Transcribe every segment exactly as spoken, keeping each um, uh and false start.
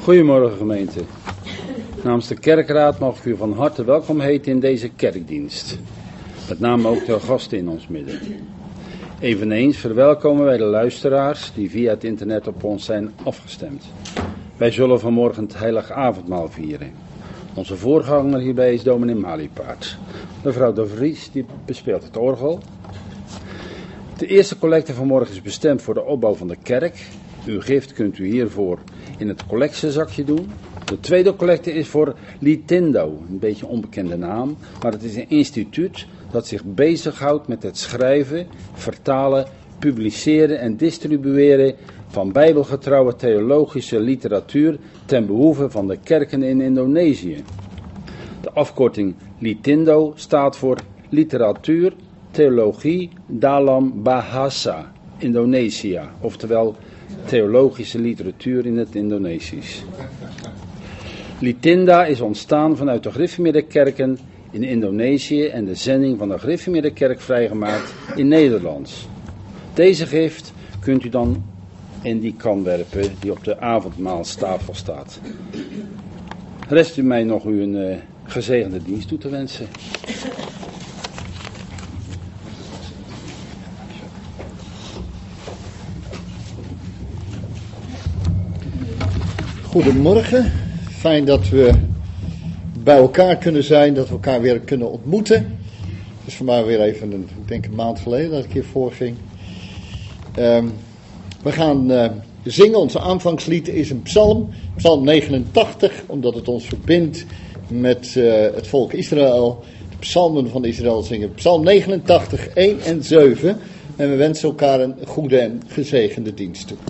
Goedemorgen gemeente. Namens de kerkraad mag ik u van harte welkom heten in deze kerkdienst. Met name ook de gasten in ons midden. Eveneens verwelkomen wij de luisteraars die via het internet op ons zijn afgestemd. Wij zullen vanmorgen het heilige avondmaal vieren. Onze voorganger hierbij is dominee Maliepaard. Mevrouw de Vries die bespeelt het orgel. De eerste collecte vanmorgen is bestemd voor de opbouw van de kerk. Uw gift kunt u hiervoor in het collectezakje doen. De tweede collecte is voor Litindo, een beetje een onbekende naam, maar het is een instituut dat zich bezighoudt met het schrijven, vertalen, publiceren en distribueren van bijbelgetrouwe theologische literatuur ten behoeve van de kerken in Indonesië. De afkorting Litindo staat voor Literatuur, Theologie, Dalam Bahasa, Indonesia, oftewel theologische literatuur in het Indonesisch. Litinda is ontstaan vanuit de gereformeerde kerken in Indonesië en de zending van de gereformeerde kerk vrijgemaakt in Nederlands. Deze gift kunt u dan in die kan werpen die op de avondmaalstafel staat. Rest u mij nog u een uh, gezegende dienst toe te wensen. Goedemorgen, fijn dat we bij elkaar kunnen zijn, dat we elkaar weer kunnen ontmoeten. Het is voor mij weer even, een, ik denk een maand geleden dat ik hier voorging. Um, we gaan uh, zingen, onze aanvangslied is een psalm, psalm negenentachtig, omdat het ons verbindt met uh, het volk Israël. De psalmen van Israël zingen, psalm negenentachtig, één en zeven. En we wensen elkaar een goede en gezegende dienst toe.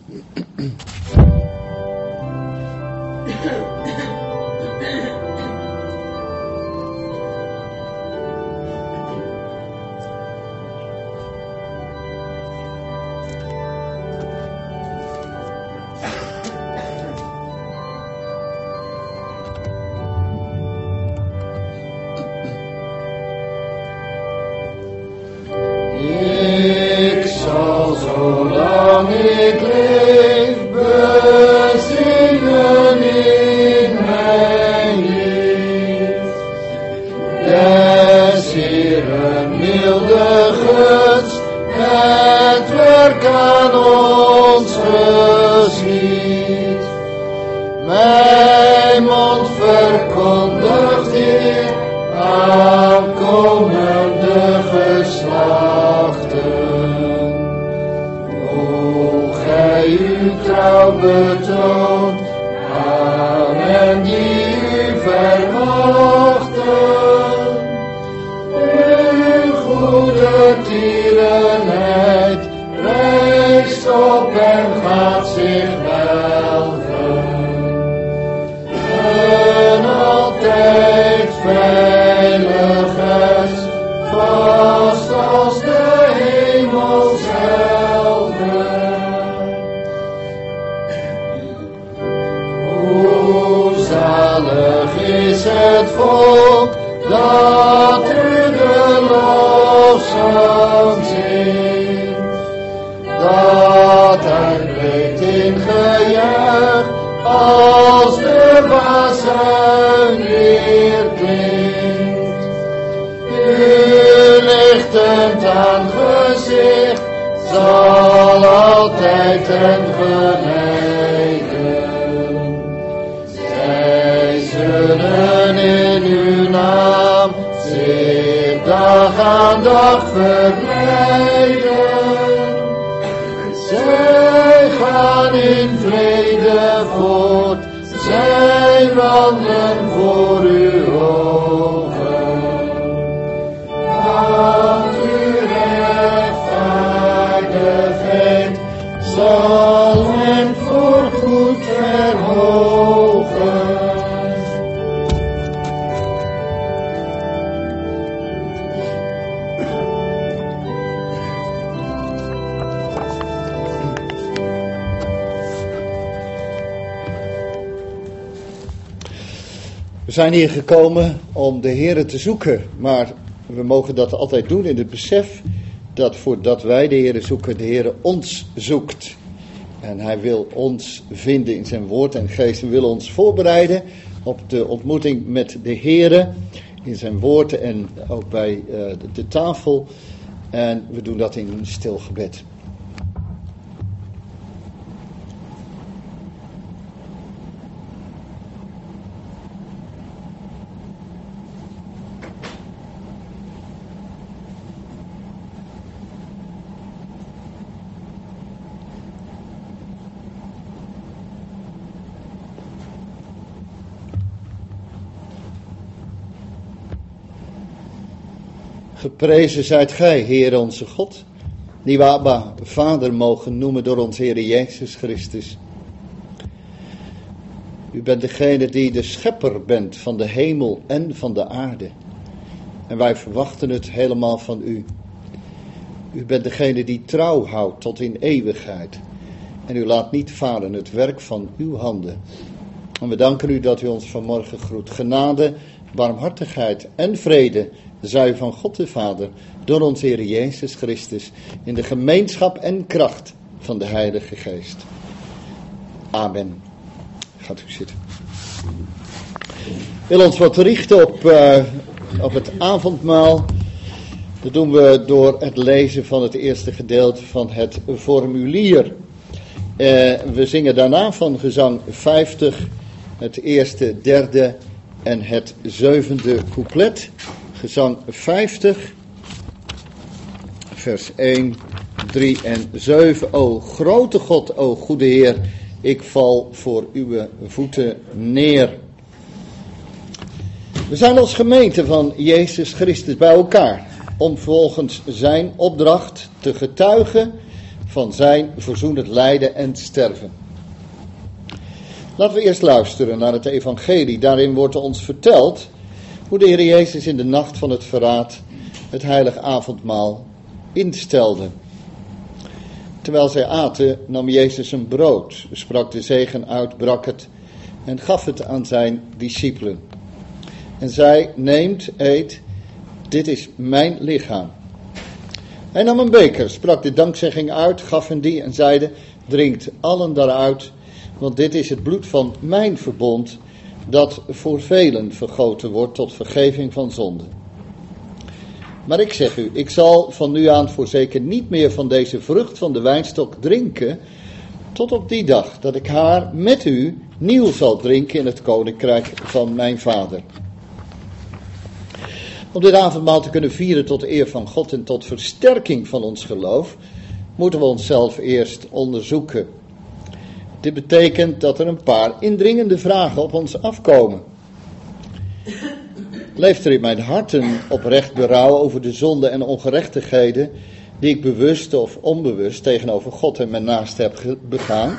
We zijn hier gekomen om de Heere te zoeken, maar we mogen dat altijd doen in het besef dat voordat wij de Heere zoeken, de Heere ons zoekt. En hij wil ons vinden in zijn woord en geest. We willen ons voorbereiden op de ontmoeting met de Heere in zijn woord en ook bij uh, de, de tafel. En we doen dat in een stil gebed. Geprezen zijt gij, Heer onze God, die we Abba, Vader mogen noemen door ons Heer Jezus Christus. U bent degene die de schepper bent van de hemel en van de aarde. En wij verwachten het helemaal van u. U bent degene die trouw houdt tot in eeuwigheid. En u laat niet varen het werk van uw handen. En we danken u dat u ons vanmorgen groet. Genade, barmhartigheid en vrede zij van God de Vader, door ons Heer Jezus Christus, in de gemeenschap en kracht van de Heilige Geest. Amen. Gaat u zitten. Ik wil ons wat richten op, uh, op het avondmaal. Dat doen we door het lezen van het eerste gedeelte van het formulier. Uh, we zingen daarna van gezang vijftig, het eerste, derde en het zevende couplet. Gezang vijftig, vers één, drie en zeven. O grote God, o goede Heer, ik val voor uw voeten neer. We zijn als gemeente van Jezus Christus bij elkaar om volgens zijn opdracht te getuigen van zijn verzoenend lijden en sterven. Laten we eerst luisteren naar het evangelie. Daarin wordt ons verteld hoe de Heer Jezus in de nacht van het verraad het heilige avondmaal instelde. Terwijl zij aten, nam Jezus een brood, sprak de zegen uit, brak het en gaf het aan zijn discipelen. En zei, neemt, eet, dit is mijn lichaam. Hij nam een beker, sprak de dankzegging uit, gaf hen die en zeide, drinkt allen daaruit, want dit is het bloed van mijn verbond, dat voor velen vergoten wordt tot vergeving van zonden. Maar ik zeg u, ik zal van nu aan voorzeker niet meer van deze vrucht van de wijnstok drinken, tot op die dag dat ik haar met u nieuw zal drinken in het koninkrijk van mijn Vader. Om dit avondmaal te kunnen vieren tot eer van God en tot versterking van ons geloof, moeten we onszelf eerst onderzoeken. Dit betekent dat er een paar indringende vragen op ons afkomen. Leeft er in mijn hart een oprecht berouw over de zonden en ongerechtigheden die ik bewust of onbewust tegenover God en mijn naaste heb begaan?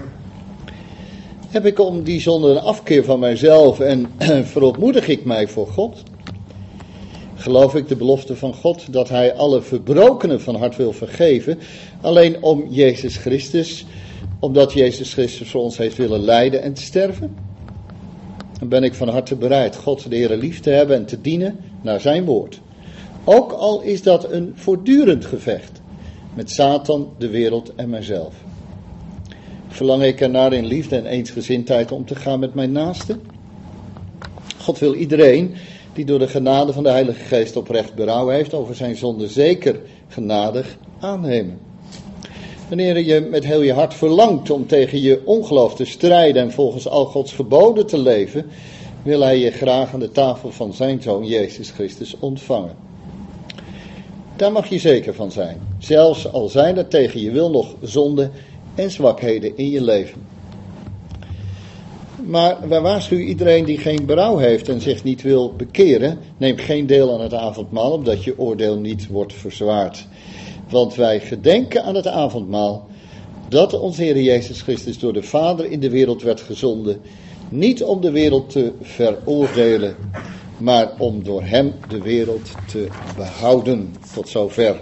Heb ik om die zonde een afkeer van mijzelf en verootmoedig ik mij voor God? Geloof ik de belofte van God dat hij alle verbrokenen van hart wil vergeven, alleen om Jezus Christus, omdat Jezus Christus voor ons heeft willen lijden en te sterven? Dan ben ik van harte bereid God de Heer lief te hebben en te dienen naar zijn woord. Ook al is dat een voortdurend gevecht met Satan, de wereld en mijzelf. Verlang ik ernaar in liefde en eensgezindheid om te gaan met mijn naaste? God wil iedereen die door de genade van de Heilige Geest oprecht berouw heeft over zijn zonde zeker genadig aannemen. Wanneer je met heel je hart verlangt om tegen je ongeloof te strijden en volgens al Gods geboden te leven, wil hij je graag aan de tafel van zijn Zoon Jezus Christus ontvangen. Daar mag je zeker van zijn, zelfs al zijn er tegen je wil nog zonden en zwakheden in je leven. Maar wij waarschuwen iedereen die geen berouw heeft en zich niet wil bekeren, neem geen deel aan het avondmaal, opdat je oordeel niet wordt verzwaard. Want wij gedenken aan het avondmaal dat onze Heer Jezus Christus door de Vader in de wereld werd gezonden, niet om de wereld te veroordelen, maar om door hem de wereld te behouden. Tot zover.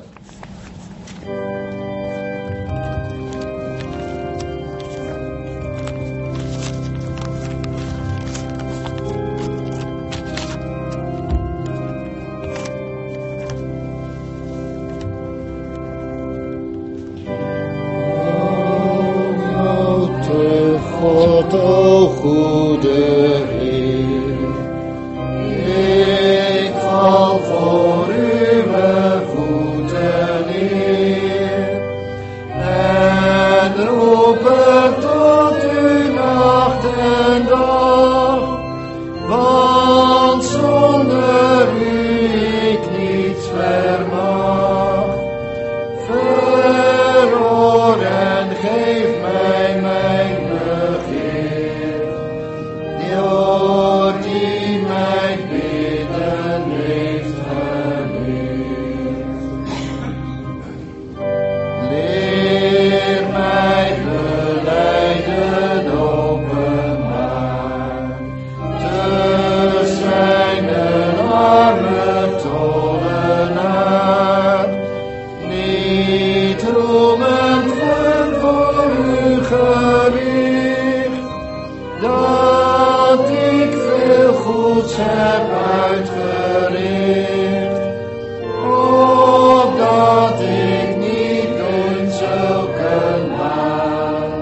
God, o goede Heer. Ik val voor uw voeten neer en roepen tot u nacht en dag, want zonder u ik niets vermag. Verhoor en geef mij mijn begeer, door die mijn bidden heeft geleerd. Leer mij belijden openbaar, te zijn een arme tollenaar, niet roemend voor u gericht, dat ik veel goeds heb uitgericht, opdat ik niet doen zulke maal,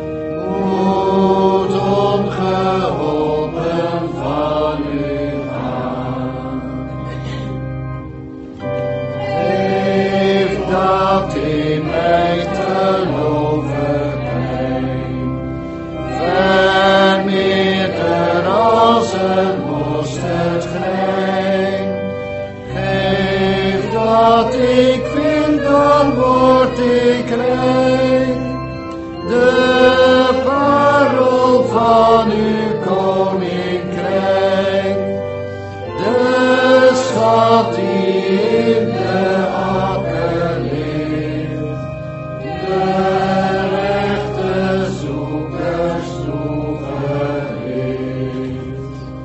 moet ongeholpen van u gaan. Geef dat in mij te loven brengt, vermeerder als een mosterdgrain. Geef dat ik vind, dan word ik rein. De parel van uw koninkrijk, de schat die in de akker ligt, de rechte zoekers toegericht.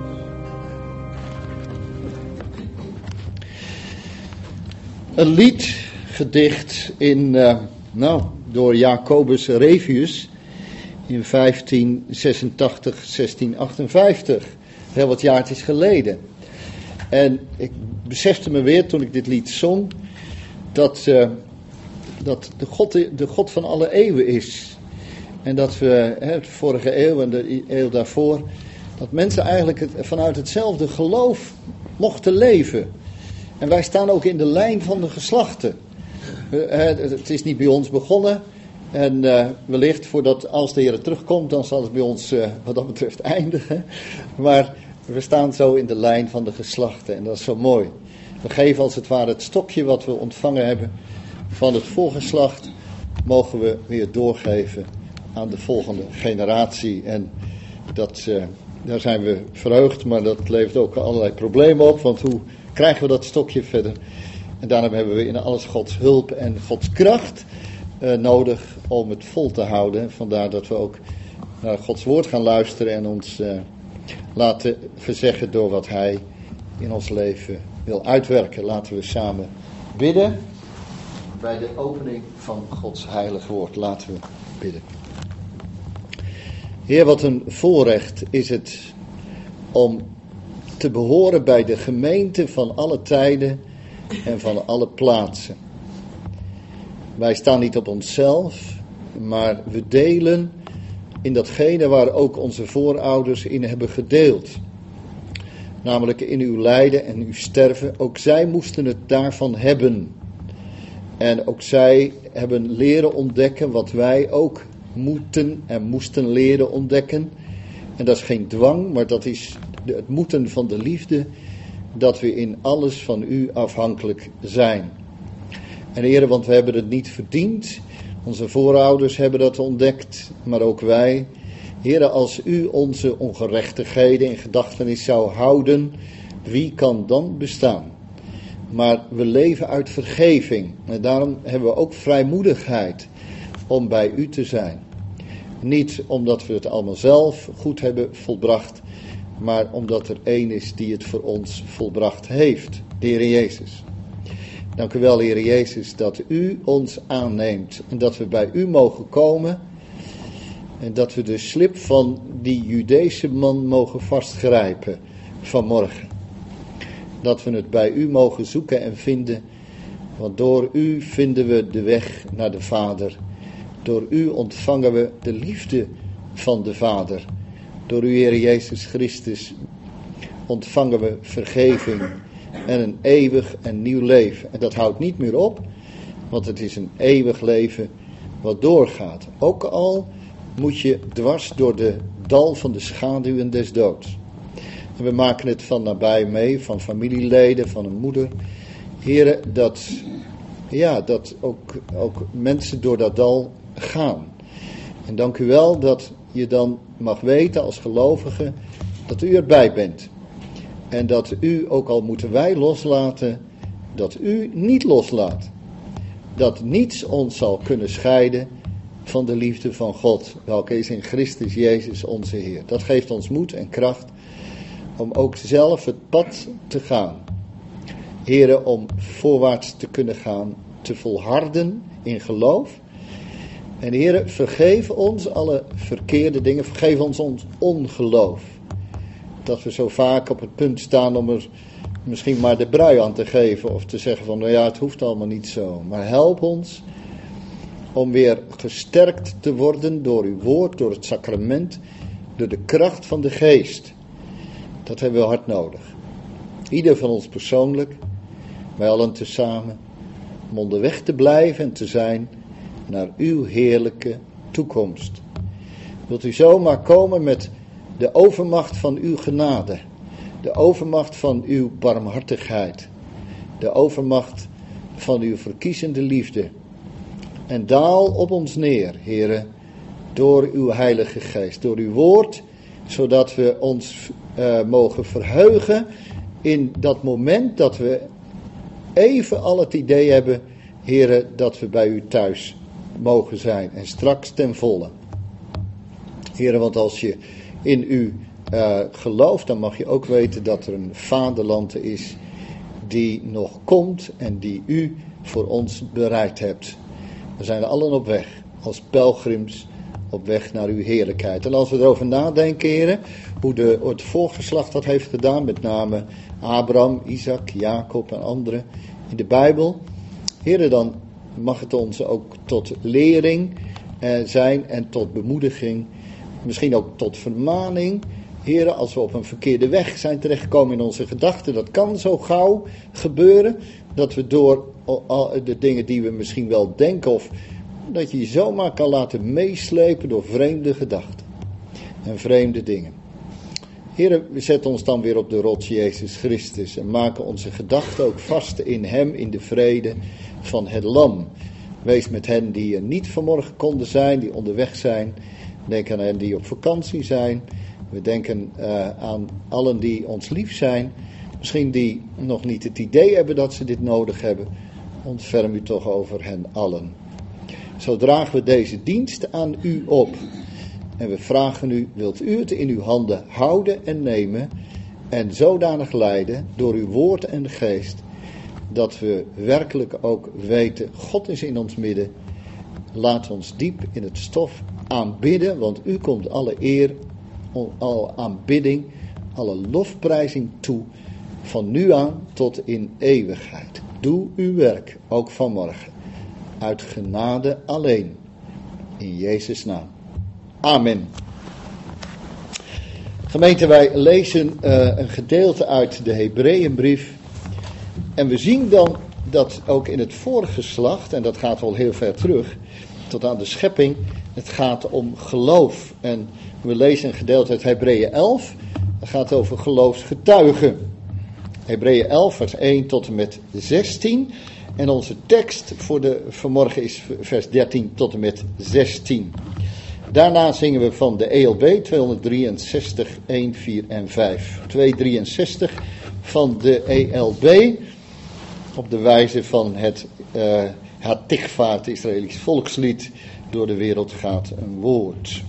Een lied, gedicht in, uh, nou, door Jacobus Revius in vijftien zesentachtig, zestien achtenvijftig. Heel wat jaartjes geleden. En ik besefte me weer toen ik dit lied zong, dat, uh, dat de, God, de God van alle eeuwen is. En dat we, hè, de vorige eeuw en de eeuw daarvoor, dat mensen eigenlijk het, vanuit hetzelfde geloof mochten leven. En wij staan ook in de lijn van de geslachten. Uh, het is niet bij ons begonnen. En uh, wellicht voordat als de Heer terugkomt, dan zal het bij ons uh, wat dat betreft eindigen. Maar we staan zo in de lijn van de geslachten en dat is zo mooi. We geven als het ware het stokje wat we ontvangen hebben van het voorgeslacht, mogen we weer doorgeven aan de volgende generatie. En dat, uh, daar zijn we verheugd, maar dat levert ook allerlei problemen op, want hoe krijgen we dat stokje verder? En daarom hebben we in alles Gods hulp en Gods kracht uh, nodig om het vol te houden. Vandaar dat we ook naar Gods woord gaan luisteren en ons uh, laten verzeggen door wat Hij in ons leven wil uitwerken. Laten we samen bidden bij de opening van Gods heilig woord. Laten we bidden. Heer, wat een voorrecht is het om te behoren bij de gemeente van alle tijden en van alle plaatsen. Wij staan niet op onszelf, maar we delen in datgene waar ook onze voorouders in hebben gedeeld. Namelijk in uw lijden en uw sterven. Ook zij moesten het daarvan hebben. En ook zij hebben leren ontdekken wat wij ook moeten en moesten leren ontdekken. En dat is geen dwang, maar dat is het moeten van de liefde, dat we in alles van u afhankelijk zijn. En Heer, want we hebben het niet verdiend. Onze voorouders hebben dat ontdekt, maar ook wij. Heer, als u onze ongerechtigheden in gedachtenis zou houden, wie kan dan bestaan? Maar we leven uit vergeving. En daarom hebben we ook vrijmoedigheid om bij u te zijn. Niet omdat we het allemaal zelf goed hebben volbracht, maar omdat er één is die het voor ons volbracht heeft, de Heer Jezus. Dank u wel, Heer Jezus, dat u ons aanneemt en dat we bij u mogen komen en dat we de slip van die Judeese man mogen vastgrijpen vanmorgen. Dat we het bij u mogen zoeken en vinden, want door u vinden we de weg naar de Vader. Door u ontvangen we de liefde van de Vader. Door uw Heer Jezus Christus ontvangen we vergeving en een eeuwig en nieuw leven. En dat houdt niet meer op, want het is een eeuwig leven wat doorgaat. Ook al moet je dwars door de dal van de schaduwen des doods. En we maken het van nabij mee, van familieleden, van een moeder. Heren, dat, ja, dat ook, ook mensen door dat dal gaan. En dank u wel dat je dan mag weten als gelovige dat u erbij bent. En dat u, ook al moeten wij loslaten, dat u niet loslaat. Dat niets ons zal kunnen scheiden van de liefde van God, welke is in Christus Jezus onze Heer. Dat geeft ons moed en kracht om ook zelf het pad te gaan. Heren, om voorwaarts te kunnen gaan, te volharden in geloof. En heren, vergeef ons alle verkeerde dingen, vergeef ons ons ongeloof. Dat we zo vaak op het punt staan om er misschien maar de brui aan te geven of te zeggen van, nou ja, het hoeft allemaal niet zo. Maar help ons om weer gesterkt te worden door uw woord, door het sacrament, door de kracht van de geest. Dat hebben we hard nodig. Ieder van ons persoonlijk, wij allen tezamen, om onderweg te blijven en te zijn naar uw heerlijke toekomst. Wilt u zomaar komen met de overmacht van uw genade, de overmacht van uw barmhartigheid, de overmacht van uw verkiezende liefde. En daal op ons neer, heren, door uw heilige geest, door uw woord, zodat we ons uh, mogen verheugen in dat moment dat we even al het idee hebben, heren, dat we bij u thuis mogen zijn en straks ten volle. Heren, want als je in u uh, gelooft, dan mag je ook weten dat er een vaderland is die nog komt en die u voor ons bereid hebt. We zijn allen op weg, als pelgrims op weg naar uw heerlijkheid. En als we erover nadenken, heren, hoe de, het voorgeslacht dat heeft gedaan, met name Abraham, Isaac, Jacob en anderen in de Bijbel. Heren, dan mag het ons ook tot lering eh, zijn en tot bemoediging. Misschien ook tot vermaning. Heren, als we op een verkeerde weg zijn terechtgekomen in onze gedachten. Dat kan zo gauw gebeuren. Dat we door al de dingen die we misschien wel denken. Of dat je je zomaar kan laten meeslepen door vreemde gedachten. En vreemde dingen. Heren, we zetten ons dan weer op de rots Jezus Christus. En maken onze gedachten ook vast in hem, in de vrede van het lam. Wees met hen die er niet vanmorgen konden zijn, die onderweg zijn. Denk aan hen die op vakantie zijn. We denken uh, aan allen die ons lief zijn. Misschien die nog niet het idee hebben dat ze dit nodig hebben. Ontferm u toch over hen allen. Zo dragen we deze dienst aan u op. En we vragen u, wilt u het in uw handen houden en nemen. En zodanig leiden door uw woord en geest. Dat we werkelijk ook weten, God is in ons midden. Laat ons diep in het stof aanbidden, want u komt alle eer, alle aanbidding, alle lofprijzing toe, van nu aan tot in eeuwigheid. Doe uw werk, ook vanmorgen, uit genade alleen, in Jezus' naam. Amen. Gemeente, wij lezen uh, een gedeelte uit de Hebreeënbrief. En we zien dan dat ook in het vorige geslacht, en dat gaat wel heel ver terug, tot aan de schepping, het gaat om geloof. En we lezen een gedeelte uit Hebreeën elf, dat gaat over geloofsgetuigen. Hebreeën elf, vers één tot en met zestien. En onze tekst voor de vanmorgen is vers dertien tot en met zestien. Daarna zingen we van de E L B tweehonderddrieënzestig, een, vier en vijf. tweehonderddrieënzestig van de E L B. Op de wijze van het uh, Hatikva, het Israëlisch volkslied. Door de wereld gaat een woord.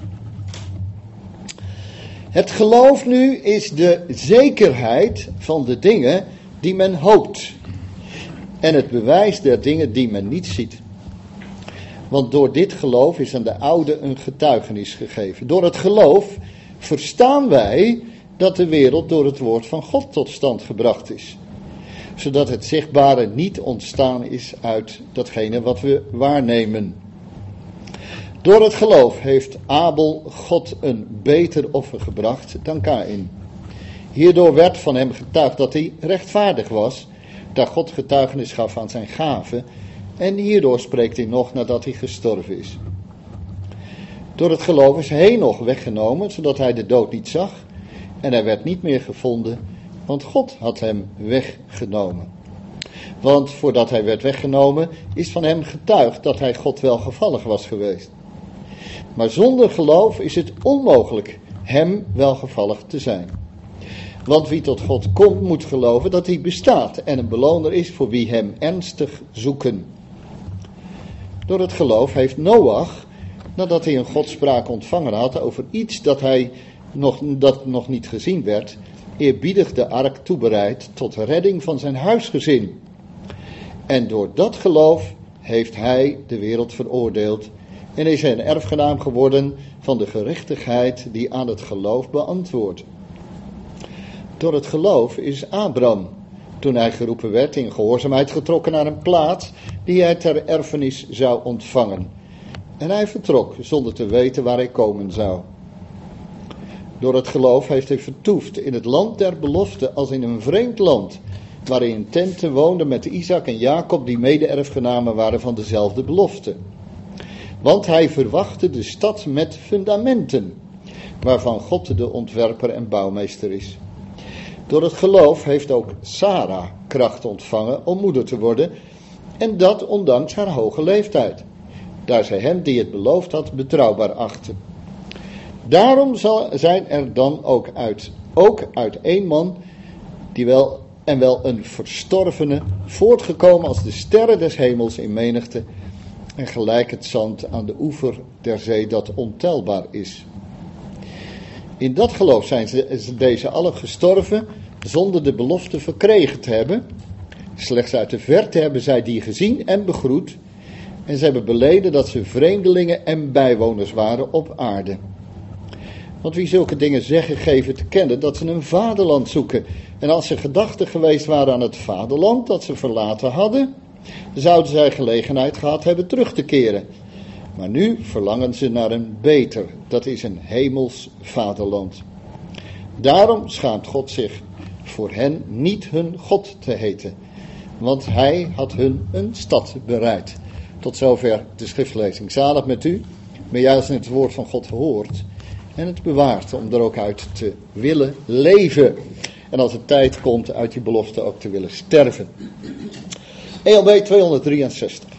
Het geloof nu is de zekerheid van de dingen die men hoopt. En het bewijs der dingen die men niet ziet. Want door dit geloof is aan de oude een getuigenis gegeven. Door het geloof verstaan wij dat de wereld door het woord van God tot stand gebracht is. Zodat het zichtbare niet ontstaan is uit datgene wat we waarnemen. Door het geloof heeft Abel God een beter offer gebracht dan Kaïn. Hierdoor werd van hem getuigd dat hij rechtvaardig was, daar God getuigenis gaf aan zijn gave, en hierdoor spreekt hij nog nadat hij gestorven is. Door het geloof is Henoch weggenomen, zodat hij de dood niet zag, en hij werd niet meer gevonden, want God had hem weggenomen. Want voordat hij werd weggenomen, is van hem getuigd dat hij God welgevallig was geweest. Maar zonder geloof is het onmogelijk hem welgevallig te zijn. Want wie tot God komt, moet geloven dat hij bestaat en een beloner is voor wie hem ernstig zoeken. Door het geloof heeft Noach, nadat hij een godspraak ontvangen had over iets dat, hij nog, dat nog niet gezien werd, eerbiedig de ark toebereid tot redding van zijn huisgezin. En door dat geloof heeft hij de wereld veroordeeld en is hij een erfgenaam geworden van de gerechtigheid die aan het geloof beantwoordt. Door het geloof is Abraham, toen hij geroepen werd, in gehoorzaamheid getrokken naar een plaats die hij ter erfenis zou ontvangen. En hij vertrok zonder te weten waar hij komen zou. Door het geloof heeft hij vertoefd in het land der belofte als in een vreemd land, waar hij in tenten woonde met Isaac en Jacob, die mede-erfgenamen waren van dezelfde belofte. Want hij verwachtte de stad met fundamenten, waarvan God de ontwerper en bouwmeester is. Door het geloof heeft ook Sarah kracht ontvangen om moeder te worden, en dat ondanks haar hoge leeftijd, daar zij hem die het beloofd had betrouwbaar achtte. Daarom zal, zijn er dan ook uit, ook uit één man, die wel en wel een verstorvene, voortgekomen als de sterren des hemels in menigte, en gelijk het zand aan de oever der zee dat ontelbaar is. In dat geloof zijn ze, deze allen gestorven, zonder de belofte verkregen te hebben. Slechts uit de verte hebben zij die gezien en begroet, en ze hebben beleden dat ze vreemdelingen en bijwoners waren op aarde. Want wie zulke dingen zeggen, geven te kennen dat ze een vaderland zoeken. En als ze gedachten geweest waren aan het vaderland dat ze verlaten hadden, zouden zij gelegenheid gehad hebben terug te keren. Maar nu verlangen ze naar een beter, dat is een hemels vaderland. Daarom schaamt God zich voor hen niet hun God te heten, want hij had hun een stad bereid. Tot zover de schriftlezing. Zalig met u, maar juist in het woord van God gehoord en het bewaard om er ook uit te willen leven. En als het tijd komt uit die belofte ook te willen sterven. E L B tweehonderddrieënzestig.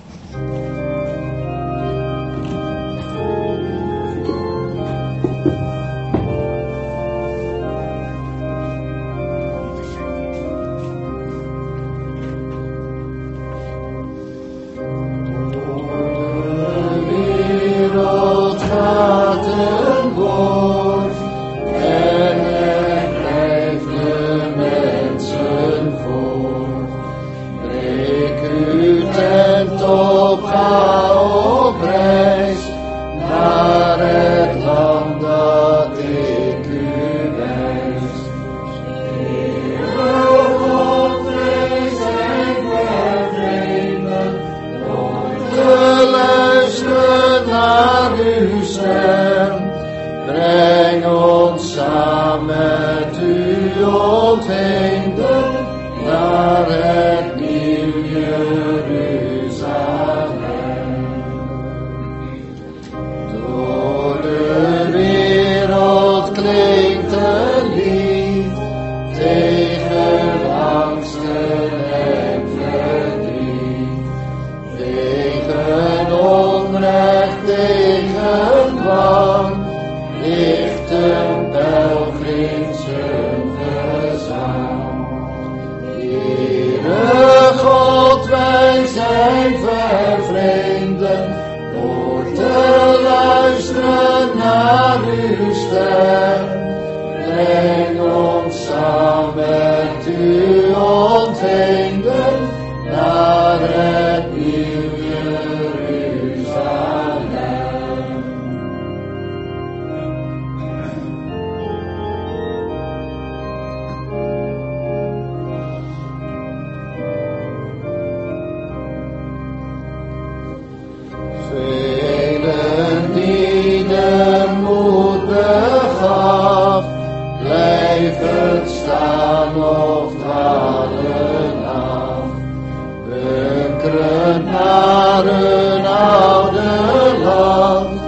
blijven staan of dwalen af. Bunkeren naar hun oude land,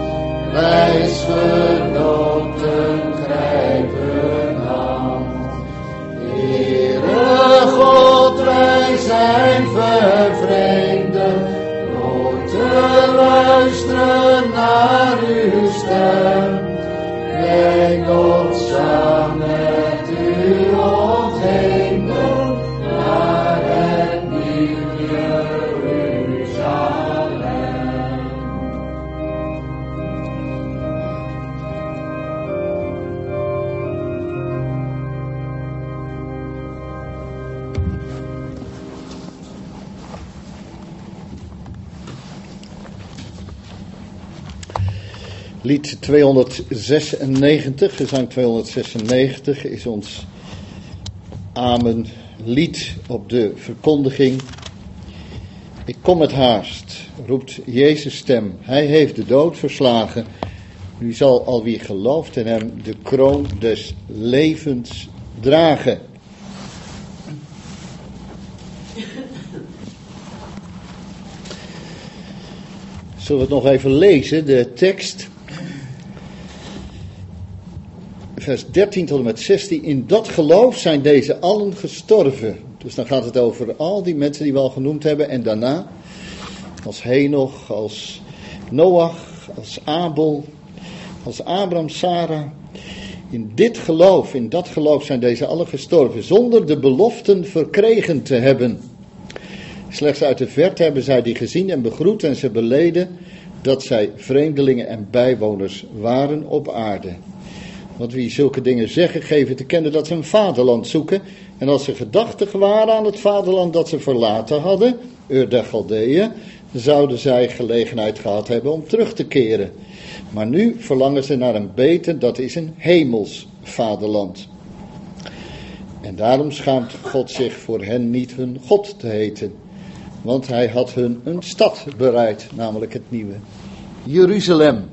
reisgenoten grijpen aan. Heere God, wij zijn vervreemden, nooit te luisteren naar uw stem. Breng ons samen met u ontheemden naar het nieuwe Jeruzalem. Lied tweehonderdzesennegentig, gezang tweehonderdzesennegentig, is ons amen lied op de verkondiging. Ik kom met haast, roept Jezus' stem. Hij heeft de dood verslagen. Nu zal al wie gelooft in hem de kroon des levens dragen. Zullen we het nog even lezen, de tekst. Vers dertien tot en met zestien. In dat geloof zijn deze allen gestorven. Dus dan gaat het over al die mensen die we al genoemd hebben. En daarna, als Henoch, als Noach, als Abel, als Abraham, Sarah. In dit geloof, in dat geloof zijn deze allen gestorven. Zonder de beloften verkregen te hebben. Slechts uit de verte hebben zij die gezien en begroet. En ze beleden dat zij vreemdelingen en bijwoners waren op aarde. Want wie zulke dingen zeggen, geven te kennen dat ze een vaderland zoeken. En als ze gedachtig waren aan het vaderland dat ze verlaten hadden, Ur der Galdeeën, zouden zij gelegenheid gehad hebben om terug te keren. Maar nu verlangen ze naar een beter, dat is een hemels vaderland. En daarom schaamt God zich voor hen niet hun God te heten. Want hij had hun een stad bereid, namelijk het nieuwe Jeruzalem.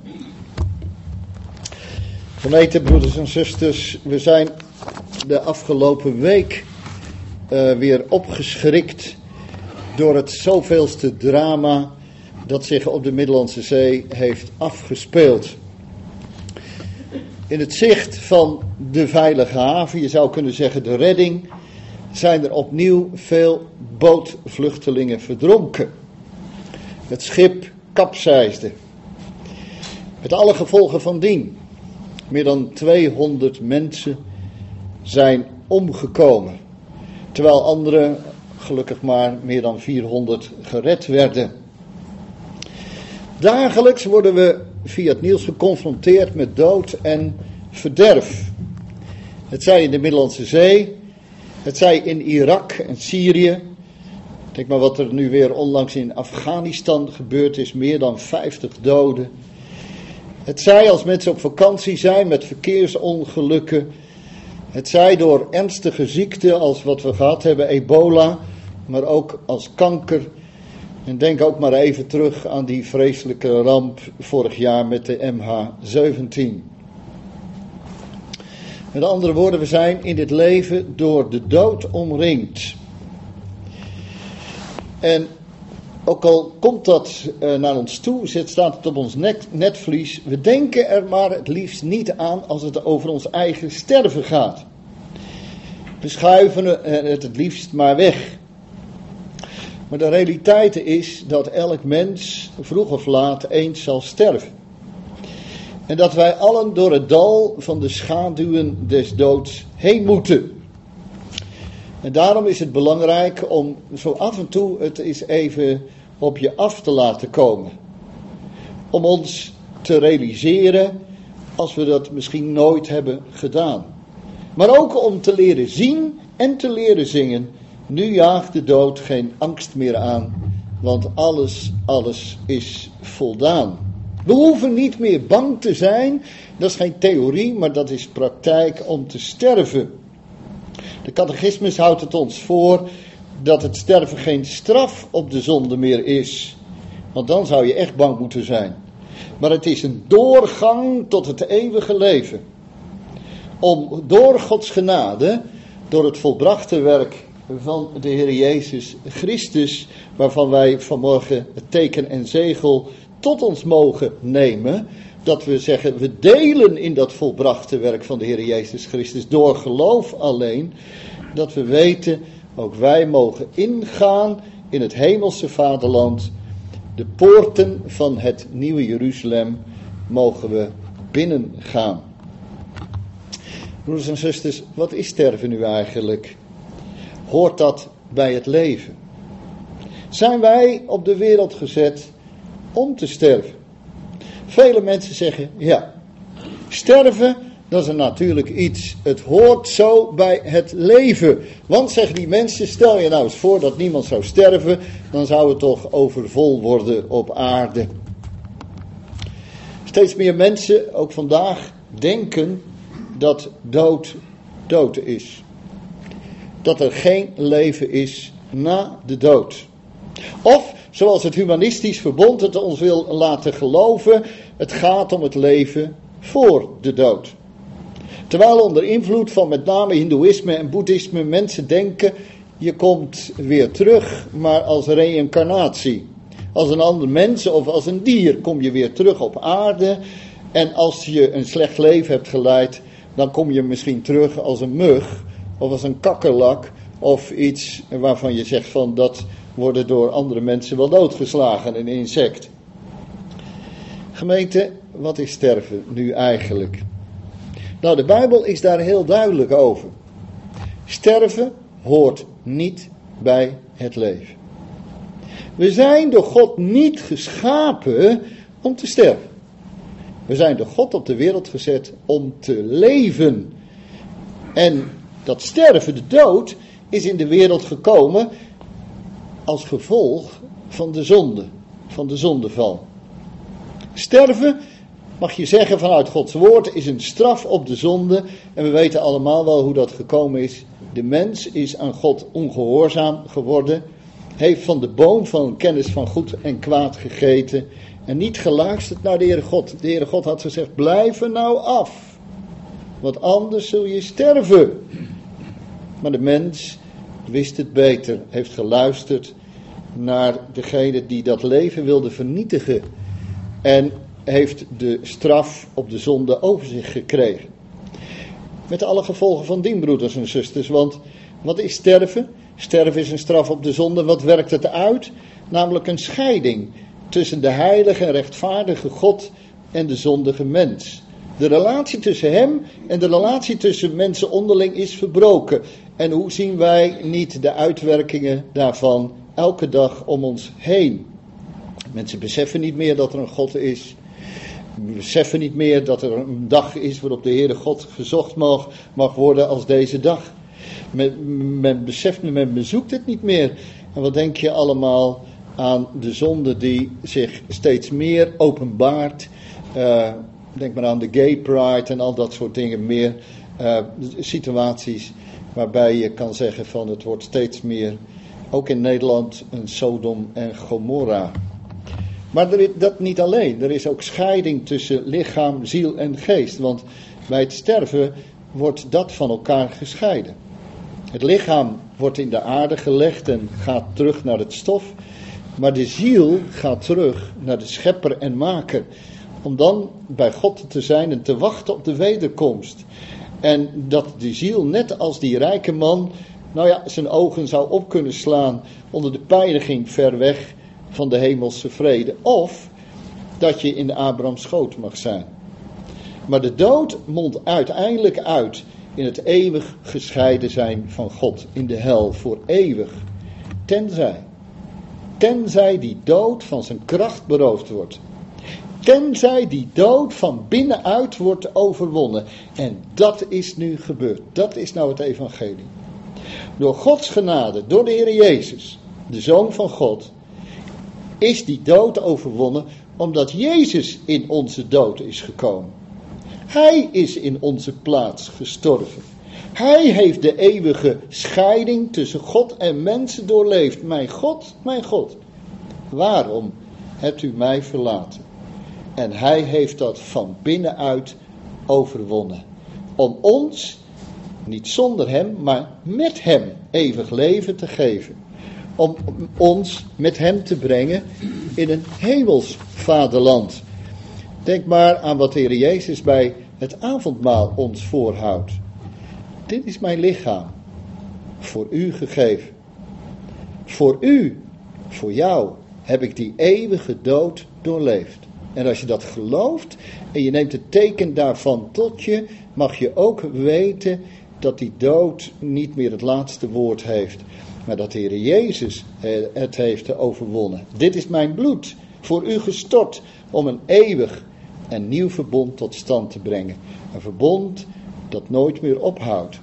Gemeente, broeders en zusters, we zijn de afgelopen week uh, weer opgeschrikt door het zoveelste drama dat zich op de Middellandse Zee heeft afgespeeld. In het zicht van de veilige haven, je zou kunnen zeggen de redding, zijn er opnieuw veel bootvluchtelingen verdronken. Het schip kapseisde. Met alle gevolgen van dien. Meer dan tweehonderd mensen zijn omgekomen. Terwijl anderen, gelukkig maar, meer dan vierhonderd gered werden. Dagelijks worden we via het nieuws geconfronteerd met dood en verderf. Het zij in de Middellandse Zee, het zij in Irak en Syrië. Denk maar wat er nu weer onlangs in Afghanistan gebeurd is, meer dan vijftig doden. Het zij als mensen op vakantie zijn met verkeersongelukken. Het zij door ernstige ziekten als wat we gehad hebben, ebola, maar ook als kanker. En denk ook maar even terug aan die vreselijke ramp vorig jaar met de M H zeventien. Met andere woorden, we zijn in dit leven door de dood omringd. En ook al komt dat uh, naar ons toe, zit, staat het op ons net, netvlies, we denken er maar het liefst niet aan als het over ons eigen sterven gaat. We schuiven het het liefst maar weg. Maar de realiteit is dat elk mens vroeg of laat eens zal sterven. En dat wij allen door het dal van de schaduwen des doods heen moeten. En daarom is het belangrijk om zo af en toe het eens even op je af te laten komen. Om ons te realiseren als we dat misschien nooit hebben gedaan. Maar ook om te leren zien en te leren zingen. Nu jaagt de dood geen angst meer aan, want alles, alles is voldaan. We hoeven niet meer bang te zijn, dat is geen theorie, maar dat is praktijk om te sterven. De catechismus houdt het ons voor dat het sterven geen straf op de zonde meer is. Want dan zou je echt bang moeten zijn. Maar het is een doorgang tot het eeuwige leven. om door Gods genade, door het volbrachte werk van de Heer Jezus Christus, waarvan wij vanmorgen het teken en zegel tot ons mogen nemen, dat we zeggen, we delen in dat volbrachte werk van de Heer Jezus Christus door geloof alleen, dat we weten, ook wij mogen ingaan in het hemelse vaderland. De poorten van het nieuwe Jeruzalem mogen we binnengaan. Broeders en zusters, wat is sterven nu eigenlijk? Hoort dat bij het leven? Zijn wij op de wereld gezet om te sterven? Vele mensen zeggen, ja, sterven, dat is een natuurlijk iets. Het hoort zo bij het leven. Want, zeggen die mensen, stel je nou eens voor dat niemand zou sterven, dan zou het toch overvol worden op aarde. Steeds meer mensen, ook vandaag, denken dat dood dood is. Dat er geen leven is na de dood. Of, zoals het humanistisch verbond het ons wil laten geloven, het gaat om het leven voor de dood. Terwijl onder invloed van met name hindoeïsme en boeddhisme mensen denken, je komt weer terug, maar als reïncarnatie. Als een ander mens of als een dier kom je weer terug op aarde. En als je een slecht leven hebt geleid, dan kom je misschien terug als een mug of als een kakkerlak of iets waarvan je zegt van dat worden door andere mensen wel doodgeslagen, een insect. Gemeente, wat is sterven nu eigenlijk? Nou, de Bijbel is daar heel duidelijk over. Sterven hoort niet bij het leven. We zijn door God niet geschapen om te sterven. We zijn door God op de wereld gezet om te leven. En dat sterven, de dood, is in de wereld gekomen als gevolg van de zonde, van de zondeval. Sterven, mag je zeggen vanuit Gods woord, is een straf op de zonde. En we weten allemaal wel hoe dat gekomen is. De mens is aan God ongehoorzaam geworden. Heeft van de boom van kennis van goed en kwaad gegeten. En niet geluisterd naar de Heere God. De Heere God had gezegd, blijf er nou af. Want anders zul je sterven. Maar de mens wist het beter. Heeft geluisterd naar degene die dat leven wilde vernietigen. En heeft de straf op de zonde over zich gekregen. Met alle gevolgen van dien, broeders en zusters. Want wat is sterven? Sterven is een straf op de zonde. Wat werkt het uit? Namelijk een scheiding tussen de heilige en rechtvaardige God en de zondige mens. De relatie tussen hem en de relatie tussen mensen onderling is verbroken. En hoe zien wij niet de uitwerkingen daarvan elke dag om ons heen? Mensen beseffen niet meer dat er een God is. We beseffen niet meer dat er een dag is waarop de Heere God gezocht mag, mag worden als deze dag. Men, men beseft, men bezoekt het niet meer. En wat denk je allemaal aan de zonde die zich steeds meer openbaart? Uh, denk maar aan de gay pride en al dat soort dingen meer. Uh, situaties waarbij je kan zeggen van het wordt steeds meer, ook in Nederland, een Sodom en Gomorra. Maar er is dat niet alleen. Er is ook scheiding tussen lichaam, ziel en geest. Want bij het sterven wordt dat van elkaar gescheiden. Het lichaam wordt in de aarde gelegd en gaat terug naar het stof. Maar de ziel gaat terug naar de schepper en maker. Om dan bij God te zijn en te wachten op de wederkomst. En dat de ziel, net als die rijke man, nou ja, zijn ogen zou op kunnen slaan onder de pijniging ver weg van de hemelse vrede. Of dat je in Abrahams schoot mag zijn. Maar de dood mondt uiteindelijk uit in het eeuwig gescheiden zijn van God. In de hel voor eeuwig. Tenzij. Tenzij die dood van zijn kracht beroofd wordt. Tenzij die dood van binnenuit wordt overwonnen. En dat is nu gebeurd. Dat is nou het evangelie. Door Gods genade, door de Heer Jezus, de Zoon van God, is die dood overwonnen, omdat Jezus in onze dood is gekomen. Hij is in onze plaats gestorven. Hij heeft de eeuwige scheiding tussen God en mensen doorleefd. Mijn God, mijn God, waarom hebt u mij verlaten? En hij heeft dat van binnenuit overwonnen. om ons, niet zonder hem, maar met hem eeuwig leven te geven. Om ons met hem te brengen in een hemels vaderland. Denk maar aan wat de Heer Jezus bij het avondmaal ons voorhoudt. Dit is mijn lichaam, voor u gegeven. Voor u, voor jou, heb ik die eeuwige dood doorleefd. En als je dat gelooft en je neemt het teken daarvan tot je, mag je ook weten dat die dood niet meer het laatste woord heeft. Maar dat de Heer Jezus het heeft overwonnen. Dit is mijn bloed, voor u gestort, om een eeuwig en nieuw verbond tot stand te brengen. Een verbond dat nooit meer ophoudt.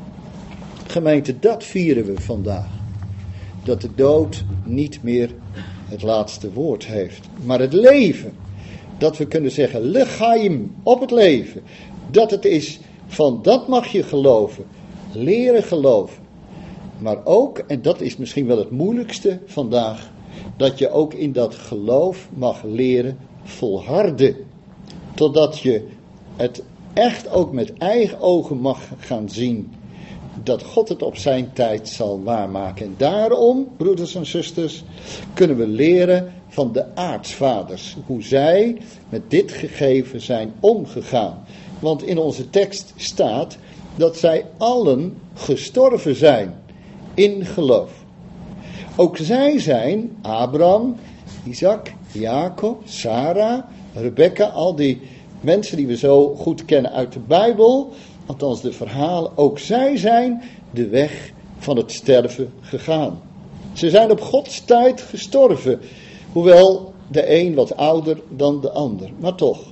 Gemeente, dat vieren we vandaag. Dat de dood niet meer het laatste woord heeft. Maar het leven, dat we kunnen zeggen, lechaim, op het leven. Dat het is, van dat mag je geloven. Leren geloven. Maar ook, en dat is misschien wel het moeilijkste vandaag, dat je ook in dat geloof mag leren volharden. Totdat je het echt ook met eigen ogen mag gaan zien. Dat God het op zijn tijd zal waarmaken. En daarom, broeders en zusters, kunnen we leren van de aartsvaders. Hoe zij met dit gegeven zijn omgegaan. Want in onze tekst staat dat zij allen gestorven zijn in geloof. Ook zij zijn, Abraham, Isaac, Jacob, Sarah, Rebecca, al die mensen die we zo goed kennen uit de Bijbel, althans de verhalen, ook zij zijn de weg van het sterven gegaan. Ze zijn op Gods tijd gestorven, hoewel de een wat ouder dan de ander, maar toch.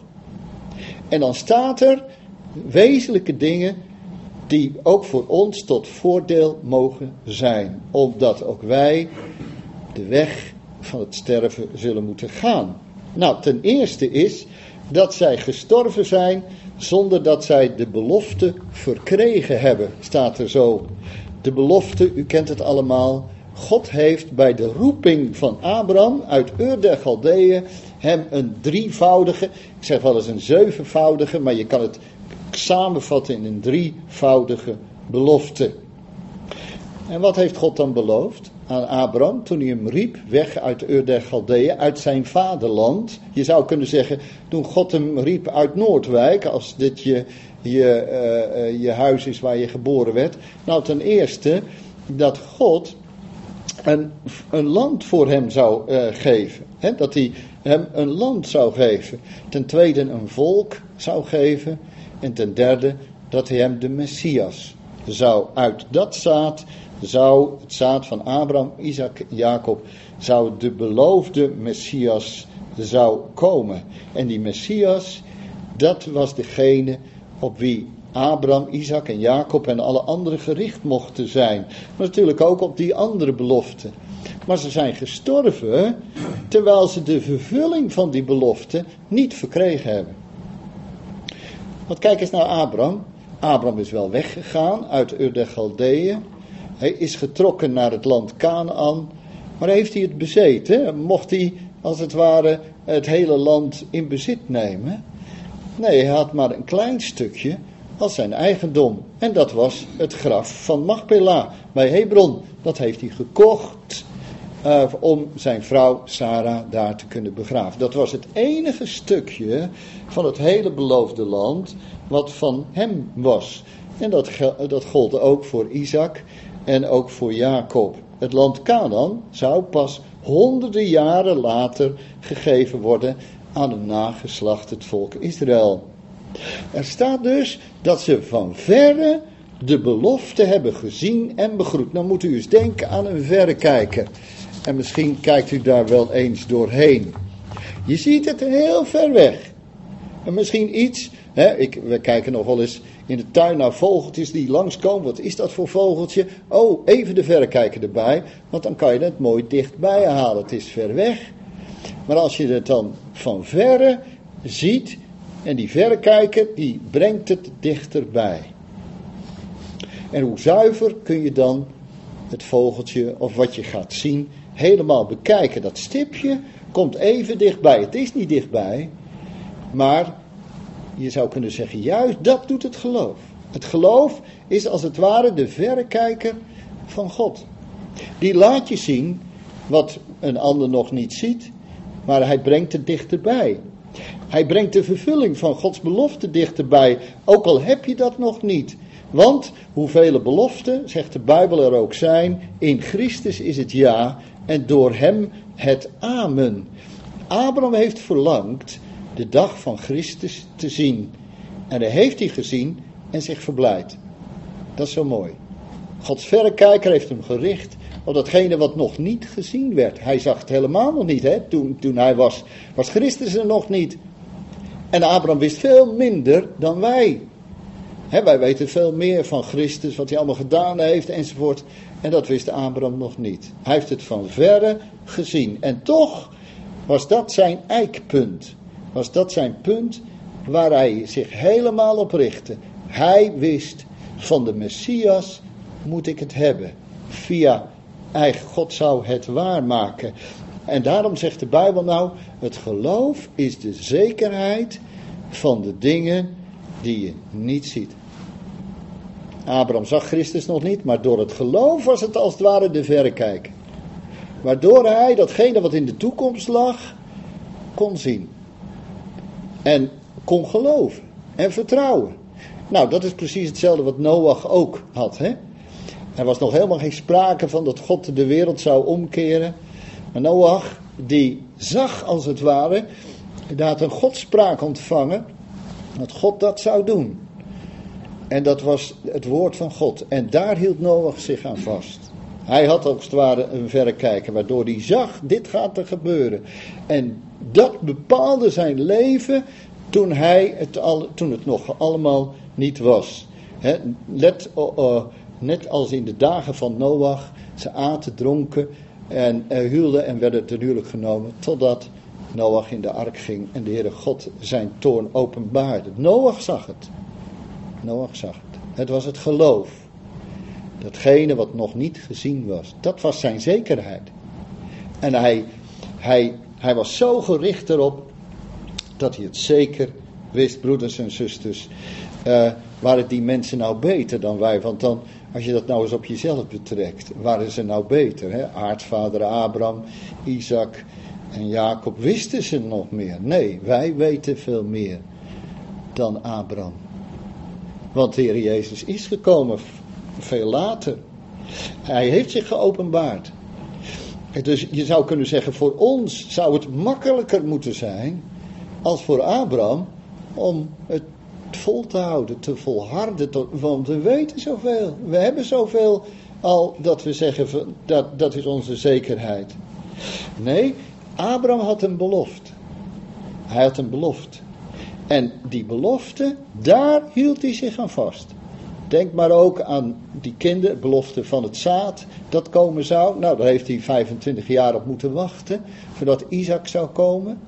En dan staat er wezenlijke dingen die ook voor ons tot voordeel mogen zijn, omdat ook wij de weg van het sterven zullen moeten gaan. Nou, ten eerste is dat zij gestorven zijn zonder dat zij de belofte verkregen hebben, staat er zo. De belofte, u kent het allemaal, God heeft bij de roeping van Abraham uit Ur der Galdeeën hem een drievoudige, ik zeg wel eens een zevenvoudige, maar je kan het samenvatten in een drievoudige belofte. En wat heeft God dan beloofd aan Abraham toen hij hem riep weg uit Ur der Galdeeën, uit zijn vaderland? Je zou kunnen zeggen, toen God hem riep uit Noordwijk, als dit je, je, uh, je huis is waar je geboren werd. Nou, ten eerste dat God een, een land voor hem zou uh, geven. Hè? Dat hij hem een land zou geven. Ten tweede een volk zou geven. En ten derde dat hij hem de Messias zou, uit dat zaad zou het zaad van Abraham, Isaac, Jacob, zou de beloofde Messias zou komen. En die Messias, dat was degene op wie Abraham, Isaac en Jacob en alle anderen gericht mochten zijn. Maar natuurlijk ook op die andere belofte. Maar ze zijn gestorven terwijl ze de vervulling van die belofte niet verkregen hebben. Want kijk eens naar Abraham. Abraham is wel weggegaan uit Ur der Galdeeën. Hij is getrokken naar het land Kanaan. Maar heeft hij het bezeten? Mocht hij als het ware het hele land in bezit nemen? Nee, hij had maar een klein stukje als zijn eigendom. En dat was het graf van Machpela bij Hebron. Dat heeft hij gekocht uh, om zijn vrouw Sarah daar te kunnen begraven. Dat was het enige stukje van het hele beloofde land wat van hem was. En dat, dat gold ook voor Isaac en ook voor Jacob. Het land Kanaan zou pas honderden jaren later gegeven worden aan een nageslacht, het volk Israël. Er staat dus dat ze van verre de belofte hebben gezien en begroet. Nou moet u eens denken aan een verrekijker. En misschien kijkt u daar wel eens doorheen. Je ziet het heel ver weg. En misschien iets, hè, ik, we kijken nog wel eens in de tuin naar vogeltjes die langskomen. Wat is dat voor vogeltje? Oh, even de verrekijker erbij, want dan kan je het mooi dichtbij halen. Het is ver weg. Maar als je het dan van verre ziet, en die verrekijker die brengt het dichterbij. En hoe zuiver kun je dan het vogeltje of wat je gaat zien helemaal bekijken. Dat stipje komt even dichtbij. Het is niet dichtbij, maar je zou kunnen zeggen, juist dat doet het geloof. Het geloof is als het ware de verrekijker van God. Die laat je zien wat een ander nog niet ziet, maar hij brengt het dichterbij. Hij brengt de vervulling van Gods belofte dichterbij, ook al heb je dat nog niet. Want hoeveel beloften, zegt de Bijbel er ook zijn, in Christus is het ja en door hem het amen. Abraham heeft verlangd de dag van Christus te zien. En hij heeft die gezien en zich verblijd. Dat is zo mooi. Gods verrekijker heeft hem gericht op datgene wat nog niet gezien werd. Hij zag het helemaal nog niet. Hè? Toen, toen hij was, was Christus er nog niet. En Abraham wist veel minder dan wij. Hè, wij weten veel meer van Christus, wat hij allemaal gedaan heeft enzovoort. En dat wist Abraham nog niet. Hij heeft het van verre gezien. En toch was dat zijn eikpunt. Was dat zijn punt waar hij zich helemaal op richtte. Hij wist, van de Messias moet ik het hebben. Via eigen God zou het waarmaken. En daarom zegt de Bijbel nou, het geloof is de zekerheid van de dingen die je niet ziet. Abraham zag Christus nog niet, maar door het geloof was het als het ware de verrekijker. Waardoor hij datgene wat in de toekomst lag, kon zien. En kon geloven en vertrouwen. Nou, dat is precies hetzelfde wat Noach ook had. Hè? Er was nog helemaal geen sprake van dat God de wereld zou omkeren. Maar Noach, die zag als het ware, hij had een godspraak ontvangen, dat God dat zou doen. En dat was het woord van God. En daar hield Noach zich aan vast. Hij had als het ware een verrekijker, waardoor hij zag, dit gaat er gebeuren. En dat bepaalde zijn leven toen, hij het, al, toen het nog allemaal niet was. He, let, uh, uh, net als in de dagen van Noach, ze aten, dronken en uh, huwden en werden ten huwelijk genomen, totdat Noach in de ark ging en de Heere God zijn toorn openbaarde. Noach zag het. Noach zag het. Het was het geloof. Datgene wat nog niet gezien was. Dat was zijn zekerheid. En hij, hij, hij was zo gericht erop dat hij het zeker wist, broeders en zusters. Uh, waren die mensen nou beter dan wij? Want dan, als je dat nou eens op jezelf betrekt, waren ze nou beter? Hè? Aartsvader Abraham, Isaac en Jacob, wisten ze nog meer? Nee, wij weten veel meer dan Abraham. Want de Heer Jezus is gekomen veel later. Hij heeft zich geopenbaard. Dus je zou kunnen zeggen, voor ons zou het makkelijker moeten zijn als voor Abraham om het vol te houden, te volharden, tot, want we weten zoveel. We hebben zoveel al dat we zeggen, dat, dat is onze zekerheid. Nee, Abraham had een belofte. Hij had een belofte. En die belofte, daar hield hij zich aan vast. Denk maar ook aan die kinderbelofte van het zaad dat komen zou. Nou, daar heeft hij vijfentwintig jaar op moeten wachten voordat Isaac zou komen.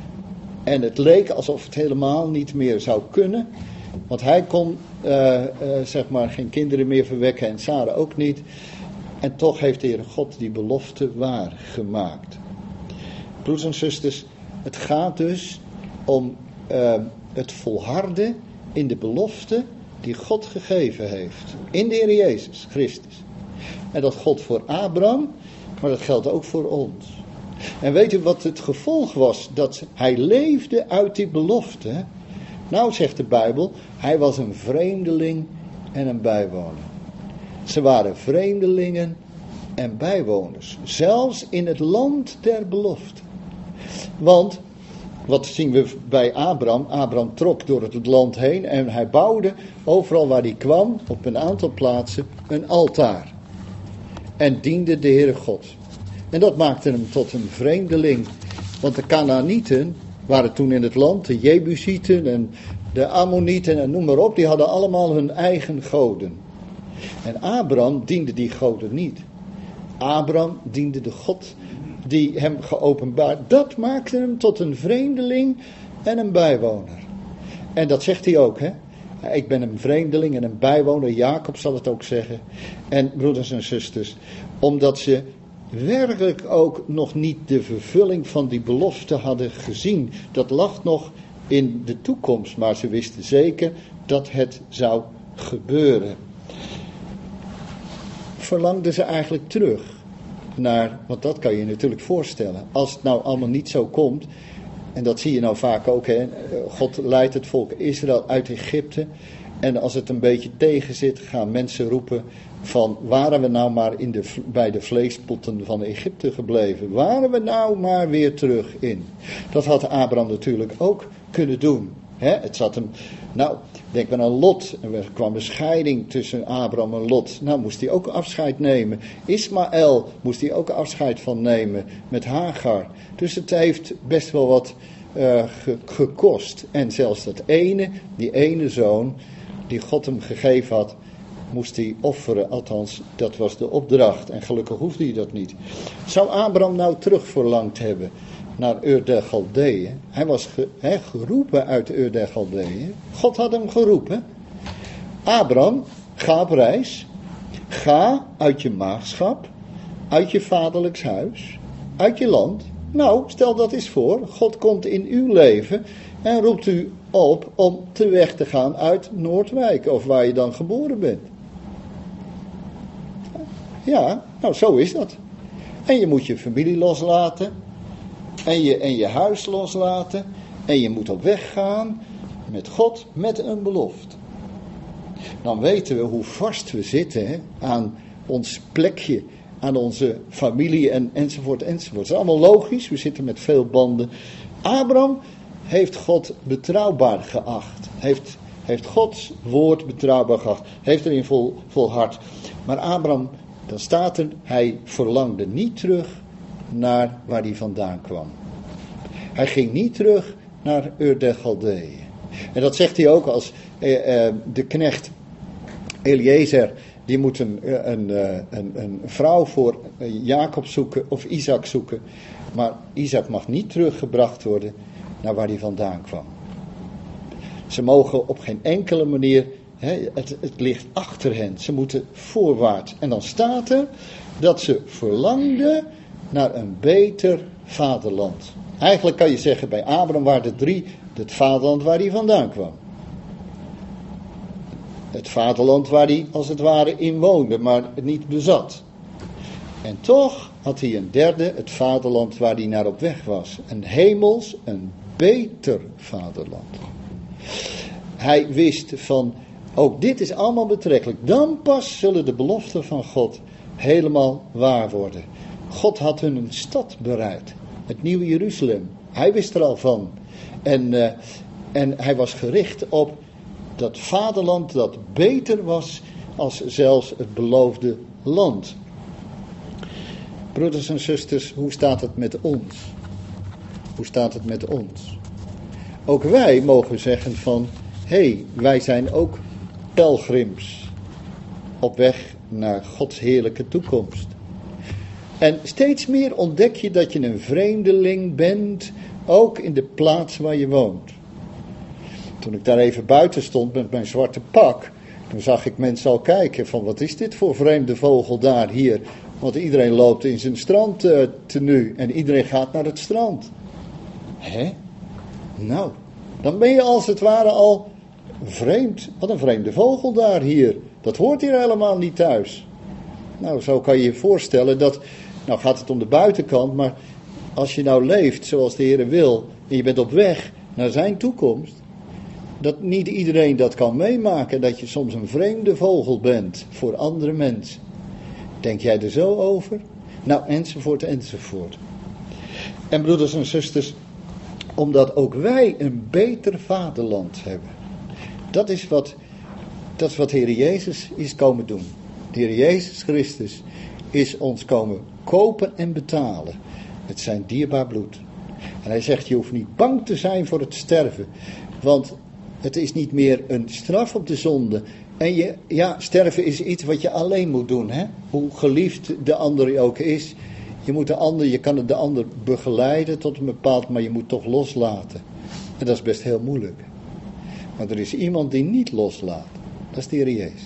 En het leek alsof het helemaal niet meer zou kunnen. Want hij kon uh, uh, zeg maar geen kinderen meer verwekken en Sarah ook niet. En toch heeft de Heere God die belofte waargemaakt. Broeders en zusters, het gaat dus om uh, het volharden in de belofte die God gegeven heeft. In de Heer Jezus Christus. En dat God voor Abraham, maar dat geldt ook voor ons. En weet u wat het gevolg was? Dat hij leefde uit die belofte. Nou, zegt de Bijbel, hij was een vreemdeling en een bijwoner. Ze waren vreemdelingen en bijwoners. Zelfs in het land der belofte. Want, wat zien we bij Abraham? Abraham trok door het land heen en hij bouwde overal waar hij kwam, op een aantal plaatsen, een altaar. En diende de Heere God. En dat maakte hem tot een vreemdeling. Want de Kanaanieten waren toen in het land, de Jebusieten en de Ammonieten en noem maar op, die hadden allemaal hun eigen goden. En Abraham diende die goden niet. Abraham diende de God die hem geopenbaard. Dat maakte hem tot een vreemdeling en een bijwoner. En dat zegt hij ook, hè. Ik ben een vreemdeling en een bijwoner. Jacob zal het ook zeggen. En broeders en zusters, omdat ze werkelijk ook nog niet de vervulling van die belofte hadden gezien. Dat lag nog in de toekomst, maar ze wisten zeker dat het zou gebeuren. Verlangden ze eigenlijk terug naar, want dat kan je je natuurlijk voorstellen. Als het nou allemaal niet zo komt, en dat zie je nou vaak ook, hè, God leidt het volk Israël uit Egypte. En als het een beetje tegen zit, gaan mensen roepen van, waren we nou maar in de, bij de vleespotten van Egypte gebleven? Waren we nou maar weer terug in? Dat had Abraham natuurlijk ook kunnen doen. Hè? Het zat hem, nou, denk maar aan Lot. Er kwam een scheiding tussen Abraham en Lot. Nou, moest hij ook afscheid nemen. Ismaël moest hij ook afscheid van nemen met Hagar. Dus het heeft best wel wat uh, ge- gekost. En zelfs dat ene, die ene zoon die God hem gegeven had, moest hij offeren. Althans, dat was de opdracht. En gelukkig hoefde hij dat niet. Zou Abraham nou terug verlangd hebben naar Ur der Galdeeën? Hij was ge, he, geroepen uit Ur der Galdeeën. God had hem geroepen. Abraham, ga op reis. Ga uit je maagschap. Uit je vaderlijks huis. Uit je land. Nou, stel dat eens voor. God komt in uw leven en roept u op om te weg te gaan uit Noordwijk. Of waar je dan geboren bent. Ja, nou zo is dat. En je moet je familie loslaten. En je, en je huis loslaten. En je moet op weg gaan met God, met een belofte. Dan weten we hoe vast we zitten, hè, aan ons plekje, aan onze familie en, enzovoort enzovoort. Het is allemaal logisch, we zitten met veel banden. Abraham heeft God betrouwbaar geacht. Heeft, heeft Gods woord betrouwbaar geacht. Heeft erin vol, volhard. Maar Abraham, dan staat er, hij verlangde niet terug naar waar hij vandaan kwam. Hij ging niet terug naar Ur der Galdeeën. En dat zegt hij ook als eh, eh, de knecht Eliezer, die moet een, een, een, een vrouw voor Jacob zoeken of Isaac zoeken. Maar Isaac mag niet teruggebracht worden naar waar hij vandaan kwam. Ze mogen op geen enkele manier, hè, het, het ligt achter hen. Ze moeten voorwaarts. En dan staat er dat ze verlangden naar een beter vaderland. Eigenlijk kan je zeggen, bij Abraham waren er drie, het vaderland waar hij vandaan kwam. Het vaderland waar hij als het ware in woonde, maar het niet bezat. En toch had hij een derde, het vaderland waar hij naar op weg was. Een hemels, een beter vaderland. Hij wist van, ook dit is allemaal betrekkelijk. Dan pas zullen de beloften van God helemaal waar worden. God had hun een stad bereid. Het nieuwe Jeruzalem. Hij wist er al van. En, uh, en hij was gericht op dat vaderland dat beter was als zelfs het beloofde land. Broeders en zusters, hoe staat het met ons? Hoe staat het met ons? Ook wij mogen zeggen van, hé, hey, wij zijn ook pelgrims op weg naar Gods heerlijke toekomst. En steeds meer ontdek je dat je een vreemdeling bent, ook in de plaats waar je woont. Toen ik daar even buiten stond met mijn zwarte pak, toen zag ik mensen al kijken van, wat is dit voor vreemde vogel daar, hier? Want iedereen loopt in zijn strandtenue en iedereen gaat naar het strand. Hè? Nou, dan ben je als het ware al vreemd. Wat een vreemde vogel daar, hier. Dat hoort hier helemaal niet thuis. Nou, zo kan je je voorstellen dat, nou gaat het om de buitenkant, maar als je nou leeft zoals de Heer wil en je bent op weg naar zijn toekomst, dat niet iedereen dat kan meemaken, dat je soms een vreemde vogel bent voor andere mensen. Denk jij er zo over? Nou, enzovoort, enzovoort. En broeders en zusters, omdat ook wij een beter vaderland hebben. Dat is wat, dat is wat de Heer Jezus is komen doen. De Heer Jezus Christus is ons komen kopen en betalen met zijn dierbaar bloed. En hij zegt, je hoeft niet bang te zijn voor het sterven, want het is niet meer een straf op de zonde. En je, ja, sterven is iets wat je alleen moet doen, hè? Hoe geliefd de ander ook is. Je moet de ander, je kan de ander begeleiden tot een bepaald, maar je moet toch loslaten. En dat is best heel moeilijk. Maar er is iemand die niet loslaat. Dat is de Heer Jezus.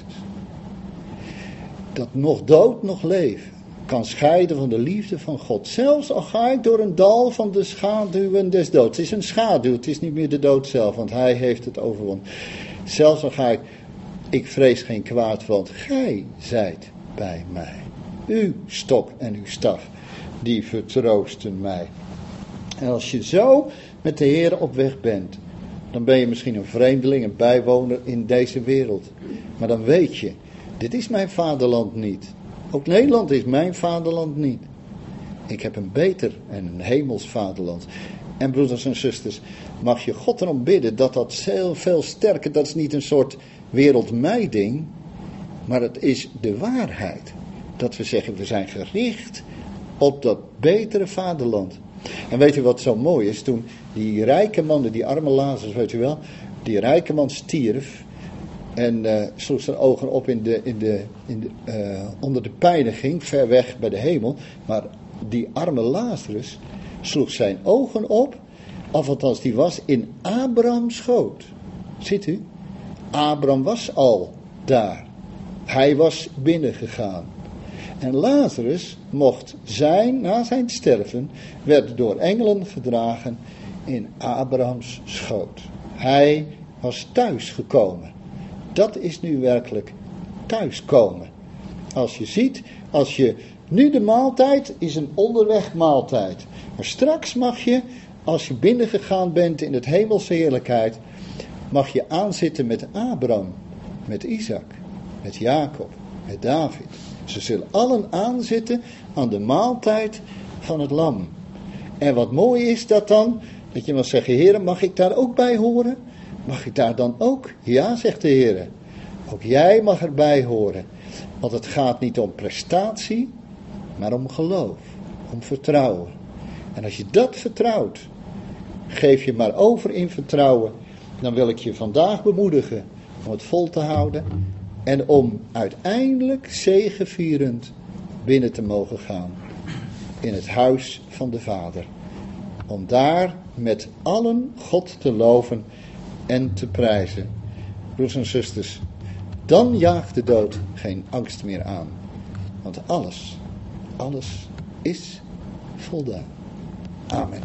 Dat nog dood, nog leven kan scheiden van de liefde van God. Zelfs al ga ik door een dal van de schaduwen des doods. Het is een schaduw, het is niet meer de dood zelf, want hij heeft het overwonnen. Zelfs al ga ik Ik vrees geen kwaad, want gij zijt bij mij. Uw stok en uw staf, die vertroosten mij. En als je zo met de Heer op weg bent, dan ben je misschien een vreemdeling, een bijwoner in deze wereld. Maar dan weet je, dit is mijn vaderland niet. Ook Nederland is mijn vaderland niet. Ik heb een beter en een hemels vaderland. En broeders en zusters, mag je God erom bidden dat dat heel veel sterker, dat is niet een soort wereldmijding, maar het is de waarheid. Dat we zeggen, we zijn gericht op dat betere vaderland. En weet u wat zo mooi is? Toen die rijke man, die arme Lazarus, weet u wel, die rijke man stierf en uh, sloeg zijn ogen op in de, in de, in de, uh, onder de pijniging, ver weg bij de hemel. Maar die arme Lazarus sloeg zijn ogen op, of althans die was in Abrahams schoot. Ziet u? Abraham was al daar. Hij was binnengegaan. En Lazarus mocht zijn, na zijn sterven, werd door engelen gedragen in Abrahams schoot. Hij was thuisgekomen. Dat is nu werkelijk thuiskomen. Als je ziet, als je nu de maaltijd is een onderweg maaltijd. Maar straks mag je, als je binnengegaan bent in het hemelse heerlijkheid, mag je aanzitten met Abraham, met Isaac, met Jacob, met David. Ze zullen allen aanzitten aan de maaltijd van het lam. En wat mooi is dat dan, dat je mag zeggen, Heer, mag ik daar ook bij horen? Mag ik daar dan ook? Ja, zegt de Heer. Ook jij mag erbij horen. Want het gaat niet om prestatie, maar om geloof, om vertrouwen. En als je dat vertrouwt, geef je maar over in vertrouwen, dan wil ik je vandaag bemoedigen om het vol te houden en om uiteindelijk zegevierend binnen te mogen gaan in het huis van de Vader. Om daar met allen God te loven en te prijzen. Broers en zusters, dan jaagt de dood geen angst meer aan. Want alles, alles is voldaan. Amen.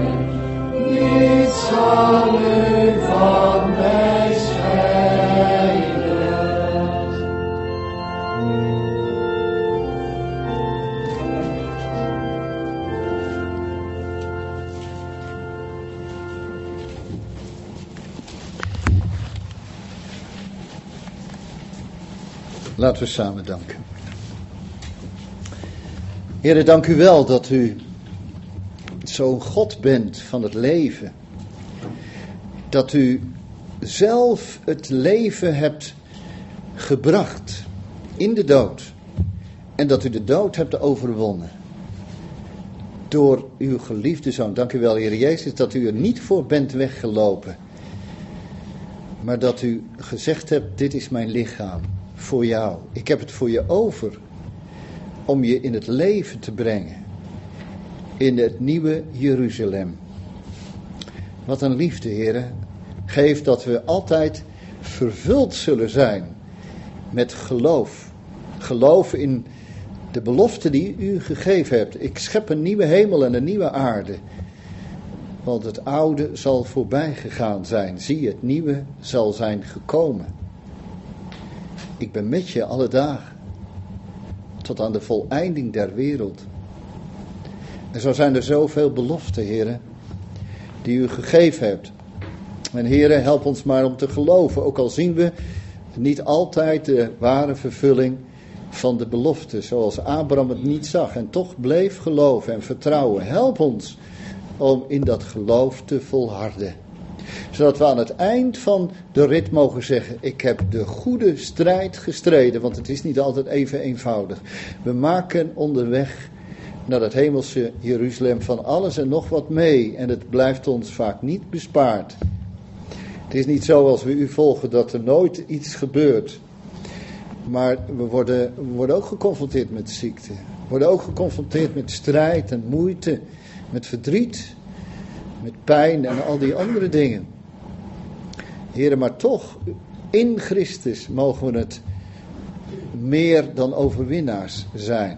Van mij schijnen. Laten we samen danken. Heere, dank u wel dat u zo'n God bent van het leven. Dat u zelf het leven hebt gebracht in de dood. En dat u de dood hebt overwonnen. Door uw geliefde Zoon. Dank u wel, Heer Jezus, dat u er niet voor bent weggelopen. Maar dat u gezegd hebt, dit is mijn lichaam voor jou. Ik heb het voor je over. Om je in het leven te brengen. In het nieuwe Jeruzalem. Wat een liefde, Heere. Geef dat we altijd vervuld zullen zijn met geloof. Geloof in de belofte die u gegeven hebt. Ik schep een nieuwe hemel en een nieuwe aarde. Want het oude zal voorbij gegaan zijn. Zie, het nieuwe zal zijn gekomen. Ik ben met je alle dagen. Tot aan de voleinding der wereld. En zo zijn er zoveel beloften, Heere, die u gegeven hebt. En Heere, help ons maar om te geloven. Ook al zien we niet altijd de ware vervulling van de belofte. Zoals Abraham het niet zag en toch bleef geloven en vertrouwen. Help ons om in dat geloof te volharden. Zodat we aan het eind van de rit mogen zeggen, ik heb de goede strijd gestreden. Want het is niet altijd even eenvoudig. We maken onderweg naar het hemelse Jeruzalem van alles en nog wat mee. En het blijft ons vaak niet bespaard. Het is niet zo als we u volgen dat er nooit iets gebeurt. Maar we worden, we worden ook geconfronteerd met ziekte. We worden ook geconfronteerd met strijd en moeite. Met verdriet. Met pijn en al die andere dingen. Heren, maar toch, in Christus mogen we het meer dan overwinnaars zijn.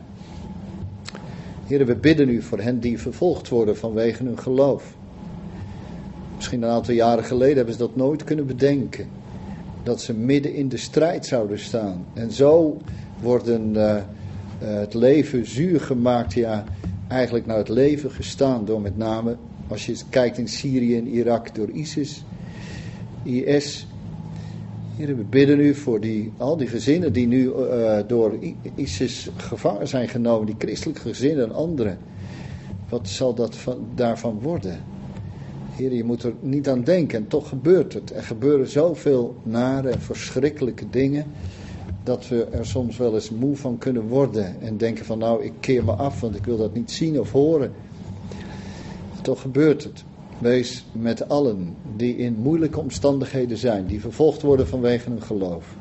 Heren, we bidden u voor hen die vervolgd worden vanwege hun geloof. Misschien een aantal jaren geleden hebben ze dat nooit kunnen bedenken. Dat ze midden in de strijd zouden staan. En zo worden uh, uh, het leven zuur gemaakt, ja, eigenlijk naar het leven gestaan door met name, als je kijkt in Syrië en Irak, door ISIS, I S. Heren, we bidden u voor die, al die gezinnen die nu uh, door ISIS gevangen zijn genomen, die christelijke gezinnen en anderen. Wat zal dat van, daarvan worden? Heer, je moet er niet aan denken en toch gebeurt het. Er gebeuren zoveel nare en verschrikkelijke dingen, dat we er soms wel eens moe van kunnen worden. En denken van nou, ik keer me af, want ik wil dat niet zien of horen. Toch gebeurt het. Wees met allen die in moeilijke omstandigheden zijn, die vervolgd worden vanwege hun geloof.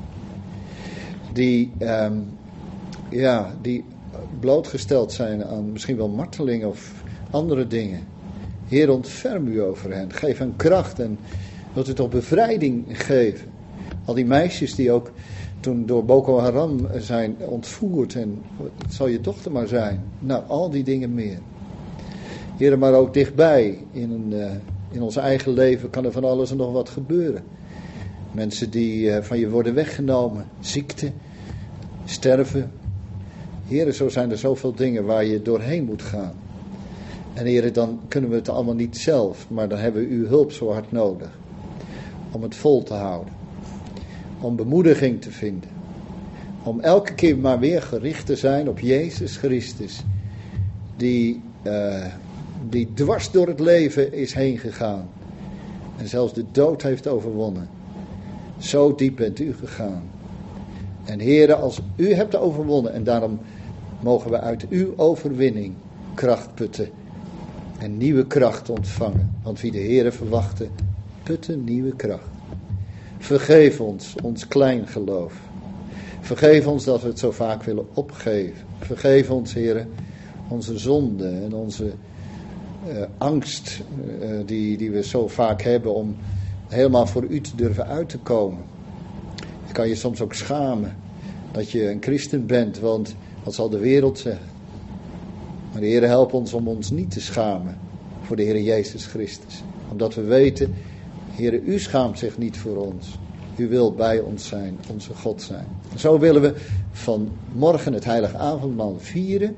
Die, um, ja, die blootgesteld zijn aan misschien wel marteling of andere dingen. Heer, ontferm u over hen. Geef hen kracht en wilt u toch bevrijding geven. Al die meisjes die ook toen door Boko Haram zijn ontvoerd. En het zal je dochter maar zijn. Nou, al die dingen meer. Heer, maar ook dichtbij. In, een, uh, in ons eigen leven kan er van alles en nog wat gebeuren. Mensen die uh, van je worden weggenomen. Ziekte. Sterven. Heer, zo zijn er zoveel dingen waar je doorheen moet gaan. En heren, dan kunnen we het allemaal niet zelf, maar dan hebben we uw hulp zo hard nodig. Om het vol te houden. Om bemoediging te vinden. Om elke keer maar weer gericht te zijn op Jezus Christus. Die, uh, die dwars door het leven is heen gegaan. En zelfs de dood heeft overwonnen. Zo diep bent u gegaan. En heren, als u hebt overwonnen, en daarom mogen we uit uw overwinning kracht putten. En nieuwe kracht ontvangen. Want wie de Heere verwachtte, putte nieuwe kracht. Vergeef ons, ons klein geloof. Vergeef ons dat we het zo vaak willen opgeven. Vergeef ons, Heere, onze zonde en onze uh, angst uh, die, die we zo vaak hebben om helemaal voor u te durven uit te komen. Je kan je soms ook schamen dat je een christen bent, want wat zal de wereld zeggen? Maar de Heer help ons om ons niet te schamen voor de Heer Jezus Christus. Omdat we weten, Heer, u schaamt zich niet voor ons. U wilt bij ons zijn, onze God zijn. Zo willen we vanmorgen het heilige avondmaal vieren.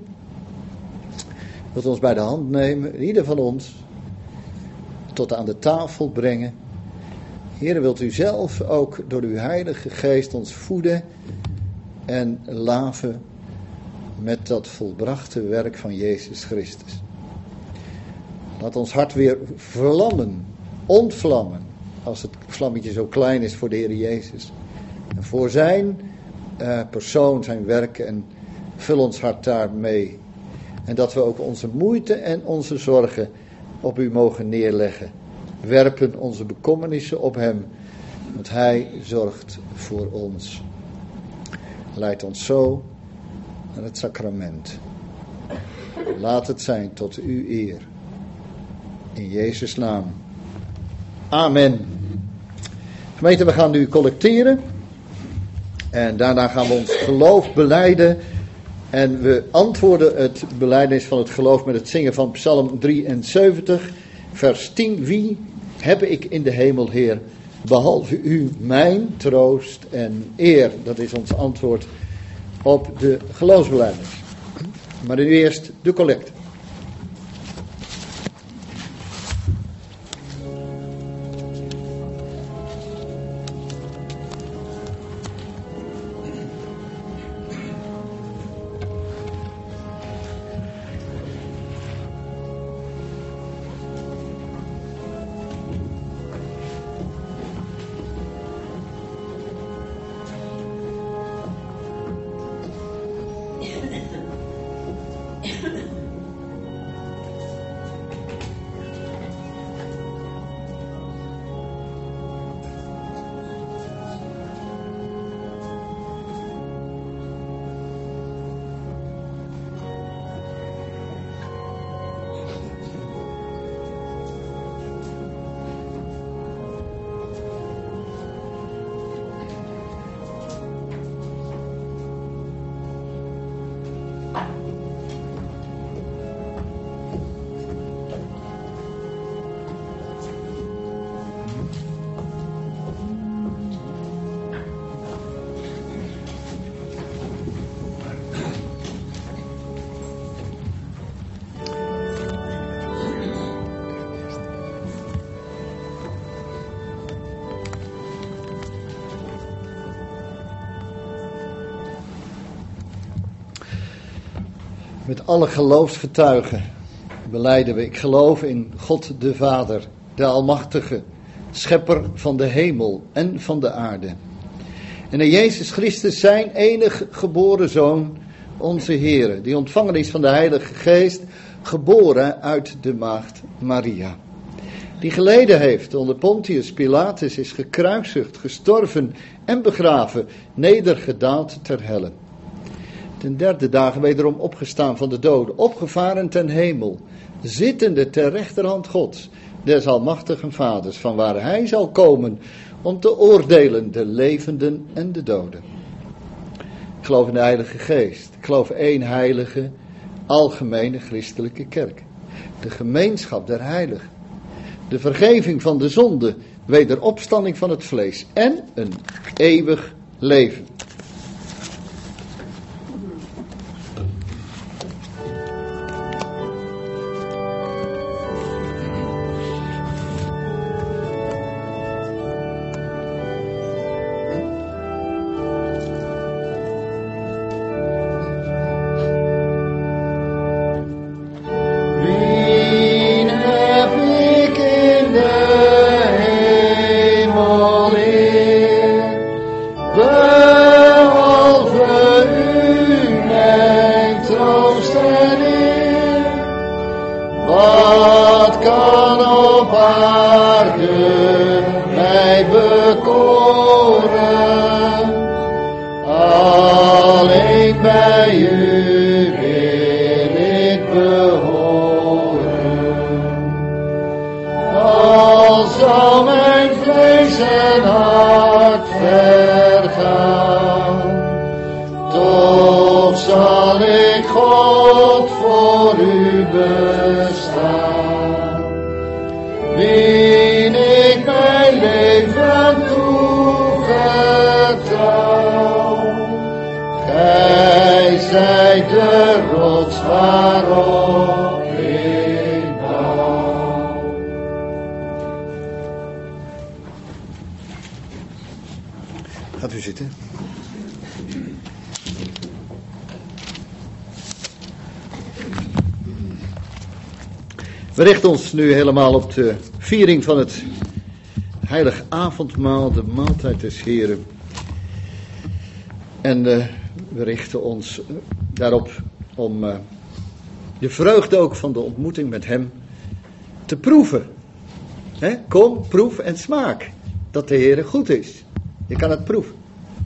Wilt ons bij de hand nemen, ieder van ons, tot aan de tafel brengen. Heer, wilt u zelf ook door uw heilige geest ons voeden en laven met dat volbrachte werk van Jezus Christus. Laat ons hart weer vlammen, ontvlammen, als het vlammetje zo klein is voor de Heer Jezus. En voor zijn uh, persoon, zijn werk, en vul ons hart daarmee. En dat we ook onze moeite en onze zorgen op u mogen neerleggen. Werpen onze bekommernissen op hem, want hij zorgt voor ons. Leid ons zo naar het sacrament. Laat het zijn tot uw eer. In Jezus' naam. Amen. Gemeente, we gaan nu collecteren. En daarna gaan we ons geloof belijden. En we antwoorden het belijdenis van het geloof met het zingen van Psalm drieënzeventig, vers tien. Wie heb ik in de hemel, Heer, behalve u, mijn troost en eer? Dat is ons antwoord op de geloofsbelijdenis. Maar nu eerst de collecte. Met alle geloofsgetuigen belijden we: ik geloof in God de Vader, de Almachtige, schepper van de hemel en van de aarde. En in Jezus Christus, zijn enige geboren Zoon, onze Heere, die ontvangen is van de Heilige Geest, geboren uit de maagd Maria. Die geleden heeft onder Pontius Pilatus, is gekruisigd, gestorven en begraven, nedergedaald ter helle. Ten derde dagen wederom opgestaan van de doden, opgevaren ten hemel, zittende ter rechterhand Gods, des almachtigen Vaders, van waar hij zal komen om te oordelen de levenden en de doden. Ik geloof in de Heilige Geest. Ik geloof één heilige, algemene christelijke kerk. De gemeenschap der heiligen. De vergeving van de zonde, wederopstanding van het vlees en een eeuwig leven. Gaat u zitten. We richten ons nu helemaal op de viering van het heilig avondmaal, de maaltijd des Heren. En uh, we richten ons daarop om uh, de vreugde ook van de ontmoeting met hem te proeven. He? Kom, proef en smaak dat de Heere goed is. Je kan het proeven.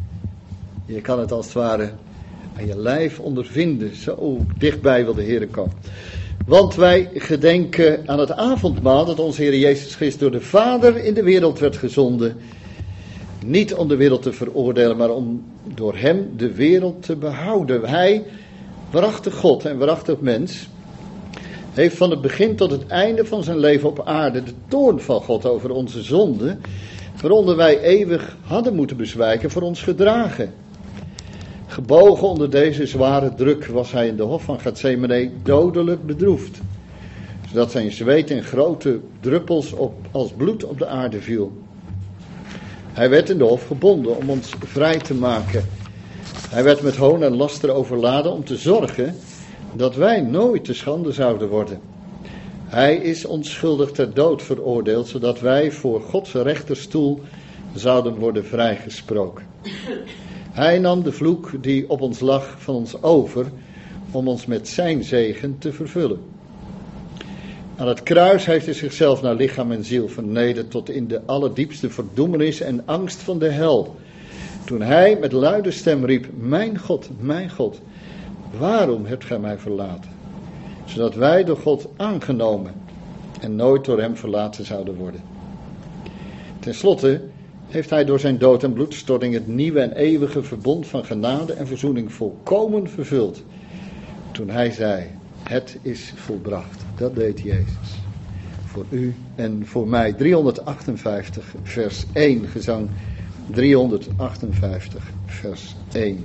Je kan het als het ware aan je lijf ondervinden. Zo dichtbij wil de Heere komen. Want wij gedenken aan het avondmaal dat onze Heer Jezus Christus door de Vader in de wereld werd gezonden. Niet om de wereld te veroordelen, maar om door hem de wereld te behouden. Hij, waarachtig God en waarachtig mens, heeft van het begin tot het einde van zijn leven op aarde de toorn van God over onze zonden, waaronder wij eeuwig hadden moeten bezwijken, voor ons gedragen. Gebogen onder deze zware druk was hij in de hof van Getsemane dodelijk bedroefd, zodat zijn zweet in grote druppels op, als bloed op de aarde viel. Hij werd in de hof gebonden om ons vrij te maken. Hij werd met hoon en laster overladen om te zorgen dat wij nooit te schande zouden worden. Hij is onschuldig ter dood veroordeeld, zodat wij voor Gods rechterstoel zouden worden vrijgesproken. Hij nam de vloek die op ons lag van ons over, om ons met zijn zegen te vervullen. Aan het kruis heeft hij zichzelf naar lichaam en ziel vernederd tot in de allerdiepste verdoemenis en angst van de hel. Toen hij met luide stem riep, mijn God, mijn God, waarom hebt gij mij verlaten? Zodat wij door God aangenomen en nooit door hem verlaten zouden worden. Ten slotte heeft hij door zijn dood en bloedstorting het nieuwe en eeuwige verbond van genade en verzoening volkomen vervuld. Toen hij zei, het is volbracht. Dat deed Jezus. Voor u en voor mij. driehonderdachtenvijftig vers één, gezang driehonderdachtenvijftig vers één.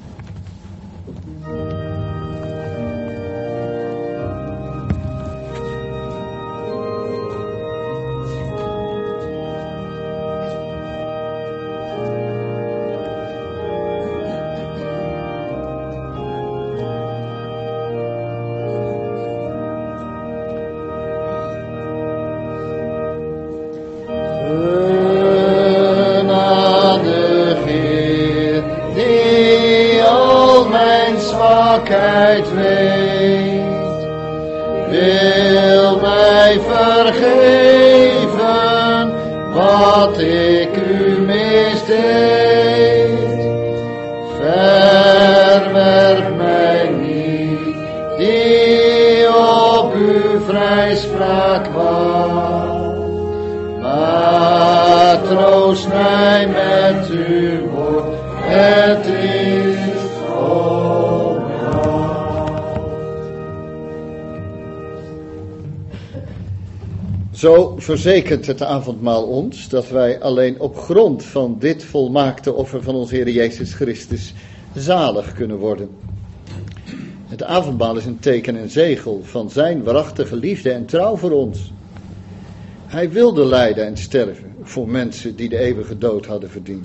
Zo verzekert het avondmaal ons dat wij alleen op grond van dit volmaakte offer van onze Heer Jezus Christus zalig kunnen worden. Het avondmaal is een teken en zegel van zijn waarachtige liefde en trouw voor ons. Hij wilde lijden en sterven voor mensen die de eeuwige dood hadden verdiend.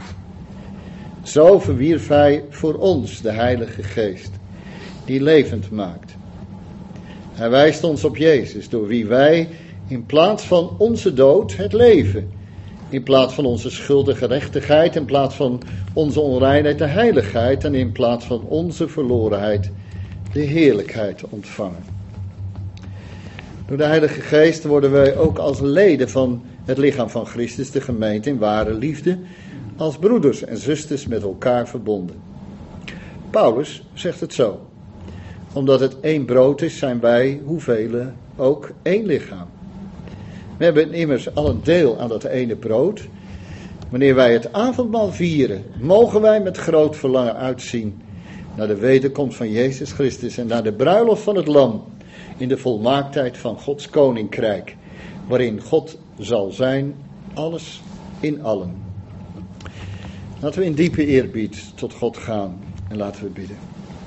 Zo verwierf hij voor ons de Heilige Geest, die levend maakt. Hij wijst ons op Jezus, door wie wij in plaats van onze dood het leven, in plaats van onze schuld de gerechtigheid, in plaats van onze onreinheid de heiligheid en in plaats van onze verlorenheid de heerlijkheid ontvangen. Door de Heilige Geest worden wij ook als leden van het lichaam van Christus, de gemeente, in ware liefde, als broeders en zusters met elkaar verbonden. Paulus zegt het zo: omdat het één brood is, zijn wij, hoeveel, ook één lichaam. We hebben immers al een deel aan dat ene brood. Wanneer wij het avondmaal vieren, mogen wij met groot verlangen uitzien naar de wederkomst van Jezus Christus en naar de bruiloft van het Lam in de volmaaktheid van Gods koninkrijk, waarin God zal zijn, alles in allen. Laten we in diepe eerbied tot God gaan en laten we bidden.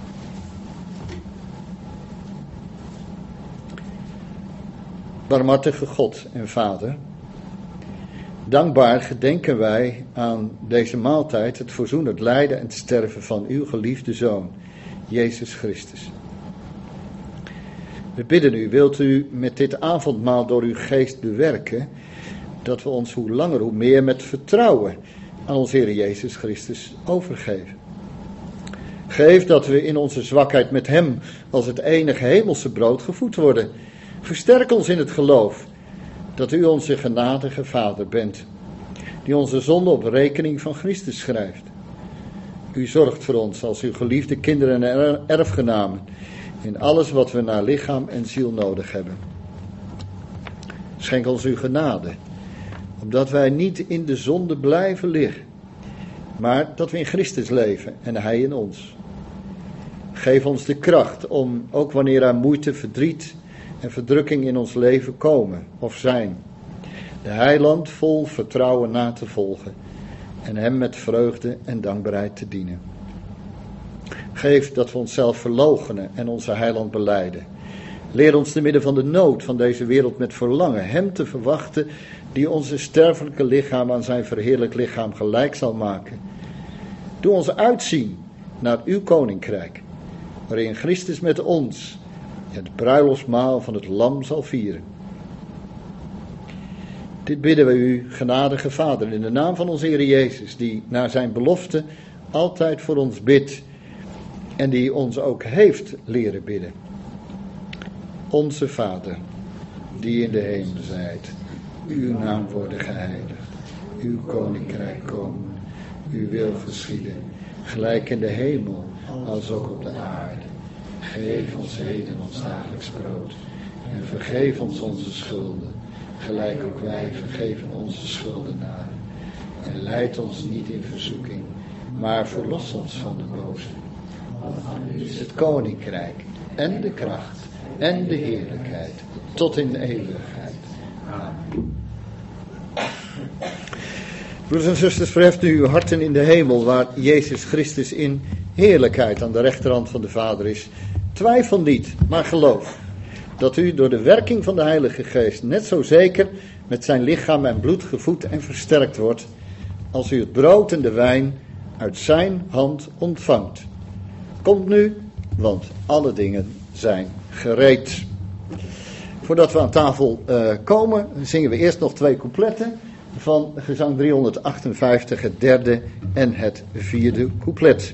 Barmhartige God en Vader, dankbaar gedenken wij aan deze maaltijd het verzoenend lijden en het sterven van uw geliefde Zoon, Jezus Christus. We bidden u, wilt u met dit avondmaal door uw geest bewerken, dat we ons hoe langer hoe meer met vertrouwen aan onze Heer Jezus Christus overgeven. Geef dat we in onze zwakheid met hem als het enige hemelse brood gevoed worden. Versterk ons in het geloof dat u onze genadige Vader bent, die onze zonde op rekening van Christus schrijft. U zorgt voor ons als uw geliefde kinderen en erfgenamen in alles wat we naar lichaam en ziel nodig hebben. Schenk ons uw genade, opdat wij niet in de zonde blijven liggen, maar dat we in Christus leven en hij in ons. Geef ons de kracht om, ook wanneer er moeite, verdriet en verdrukking in ons leven komen of zijn, de heiland vol vertrouwen na te volgen en hem met vreugde en dankbaarheid te dienen. Geef dat we onszelf verloochenen en onze heiland belijden. Leer ons te midden van de nood van deze wereld met verlangen hem te verwachten, die onze sterfelijke lichaam aan zijn verheerlijk lichaam gelijk zal maken. Doe ons uitzien naar uw koninkrijk, waarin Christus met ons het bruiloftsmaal van het lam zal vieren. Dit bidden we u, genadige Vader, in de naam van onze Heer Jezus, die naar zijn belofte altijd voor ons bidt en die ons ook heeft leren bidden. Onze Vader, die in de hemel zijt, uw naam worden geheiligd, uw koninkrijk komen, uw wil geschieden, gelijk in de hemel als ook op de aarde. Geef ons heden ons dagelijks brood en vergeef ons onze schulden, gelijk ook wij vergeven onze schuldenaren. En leid ons niet in verzoeking, maar verlos ons van de boze. Want van u is het koninkrijk en de kracht en de heerlijkheid tot in de eeuwigheid. Amen. Broeders en zusters, verheft u uw harten in de hemel, waar Jezus Christus in heerlijkheid aan de rechterhand van de Vader is. Twijfel niet, maar geloof dat u door de werking van de Heilige Geest net zo zeker met zijn lichaam en bloed gevoed en versterkt wordt, als u het brood en de wijn uit zijn hand ontvangt. Komt nu, want alle dingen zijn gereed. Voordat we aan tafel uh, komen, zingen we eerst nog twee coupletten van gezang driehonderdachtenvijftig, het derde en het vierde couplet.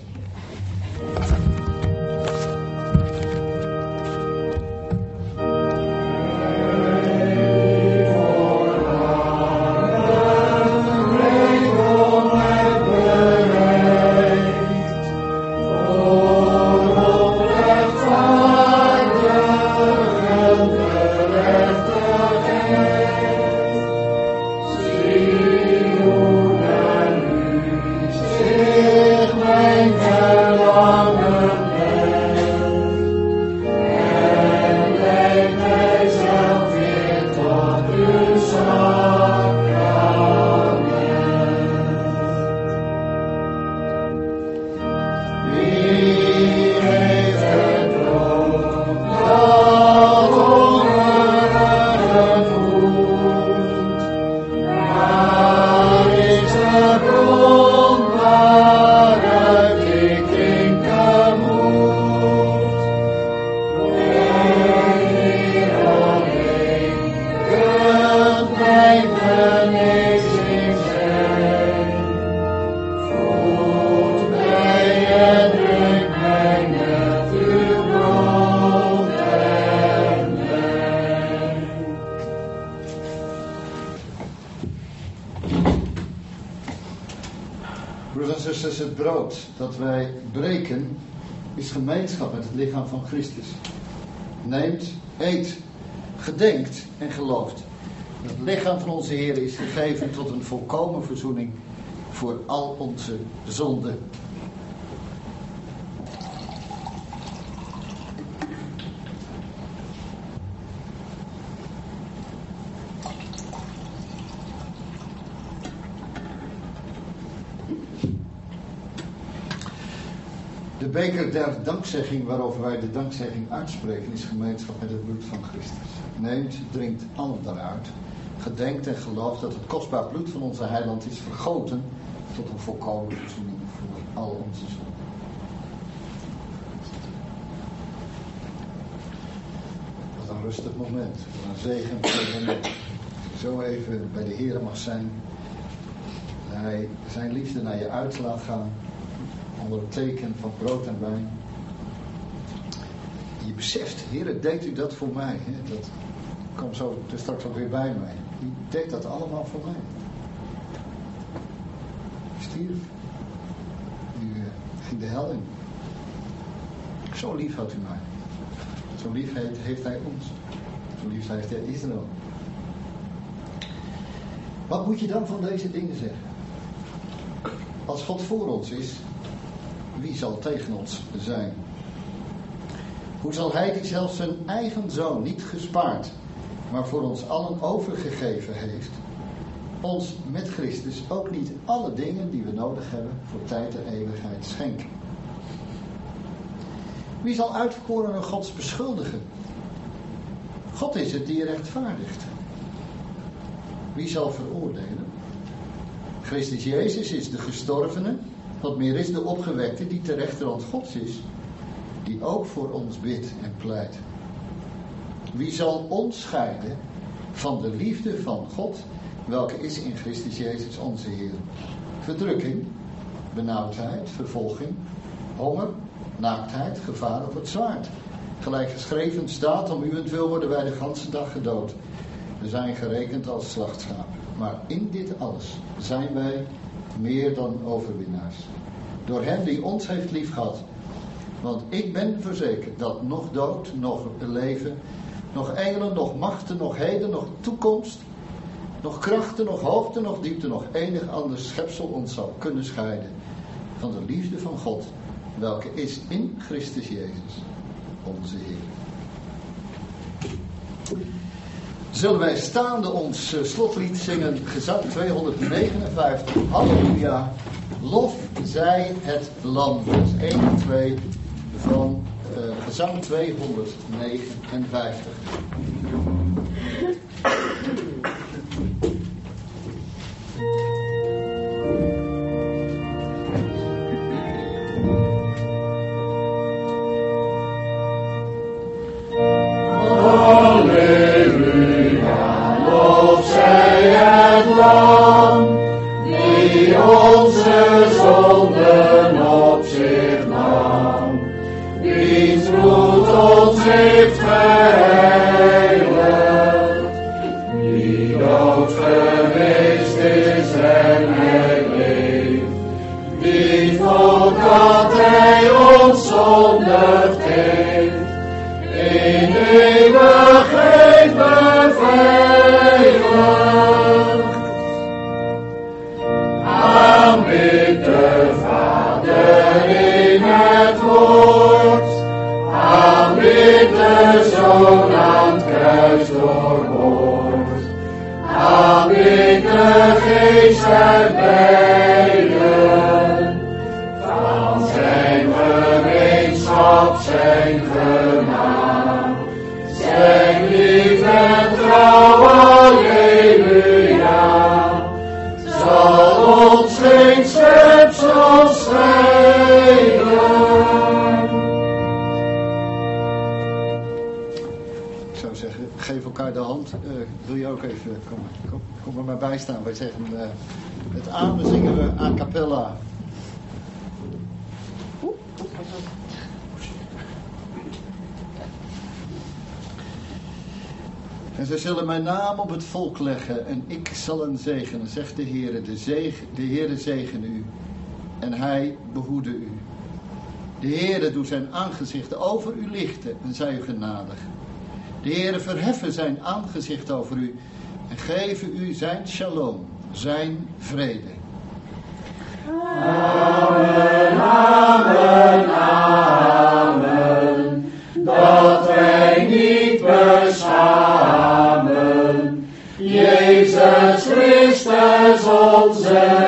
Het brood dat wij breken is gemeenschap met het lichaam van Christus. Neemt, eet, gedenkt en gelooft. Het lichaam van onze Heer is gegeven tot een volkomen verzoening voor al onze zonden. De beker der dankzegging waarover wij de dankzegging uitspreken is gemeenschap met het bloed van Christus. Neemt, drinkt allen daaruit. Gedenkt en gelooft dat het kostbaar bloed van onze heiland is vergoten tot een volkomen verzoening voor al onze zonden. rustig moment, voor een zegenvol moment. Als je zo even bij de Heer mag zijn, Hij zijn liefde naar je uit laat gaan, onder het teken van brood en wijn. Je beseft, Heer, deed u dat voor mij? Hè? Dat kwam zo dus straks ook weer bij mij. U deed dat allemaal voor mij. U stierf. U uh, ging de hel in. Zo lief had u mij. Zo lief heeft, heeft hij ons. Zo lief heeft hij Israël. Wat moet je dan van deze dingen zeggen? Als God voor ons is, wie zal tegen ons zijn? Hoe zal hij die zelfs zijn eigen zoon niet gespaard, maar voor ons allen overgegeven heeft, ons met Christus ook niet alle dingen die we nodig hebben voor tijd en eeuwigheid schenken? Wie zal uitverkorenen Gods beschuldigen? God is het die rechtvaardigt. Wie zal veroordelen? Christus Jezus is de gestorvene, wat meer is de opgewekte die ter rechterhand Gods is, die ook voor ons bidt en pleit. Wie zal ons scheiden van de liefde van God, welke is in Christus Jezus onze Heer? Verdrukking, benauwdheid, vervolging, honger, naaktheid, gevaar of het zwaard. Gelijk geschreven staat, om uwentwil worden wij de ganse dag gedood. We zijn gerekend als slachtschapen. Maar in dit alles zijn wij meer dan overwinnaars. Door hem die ons heeft liefgehad. Want ik ben verzekerd dat nog dood, nog leven, nog engelen, nog machten, nog heden, nog toekomst, nog krachten, nog hoogte, nog diepte, nog enig ander schepsel ons zal kunnen scheiden van de liefde van God, welke is in Christus Jezus, onze Heer. Zullen wij staande ons uh, slotlied zingen, gezang tweehonderdnegenenvijftig, halleluja, lof zij het lam, vers één en twee van uh, gezang tweehonderdnegenenvijftig. Wij zeggen, uh, het amen zingen we a cappella. En ze zullen mijn naam op het volk leggen en ik zal hen zegenen, zegt de Heere. De, zegen, de Heere zegene u en hij behoede u. De Heere doet zijn aangezicht over u lichten en zij u genadig. De Heere verheffen zijn aangezicht over u en geven u zijn shalom, zijn vrede. Amen, amen, amen. Dat wij niet beschamen. Jezus Christus onze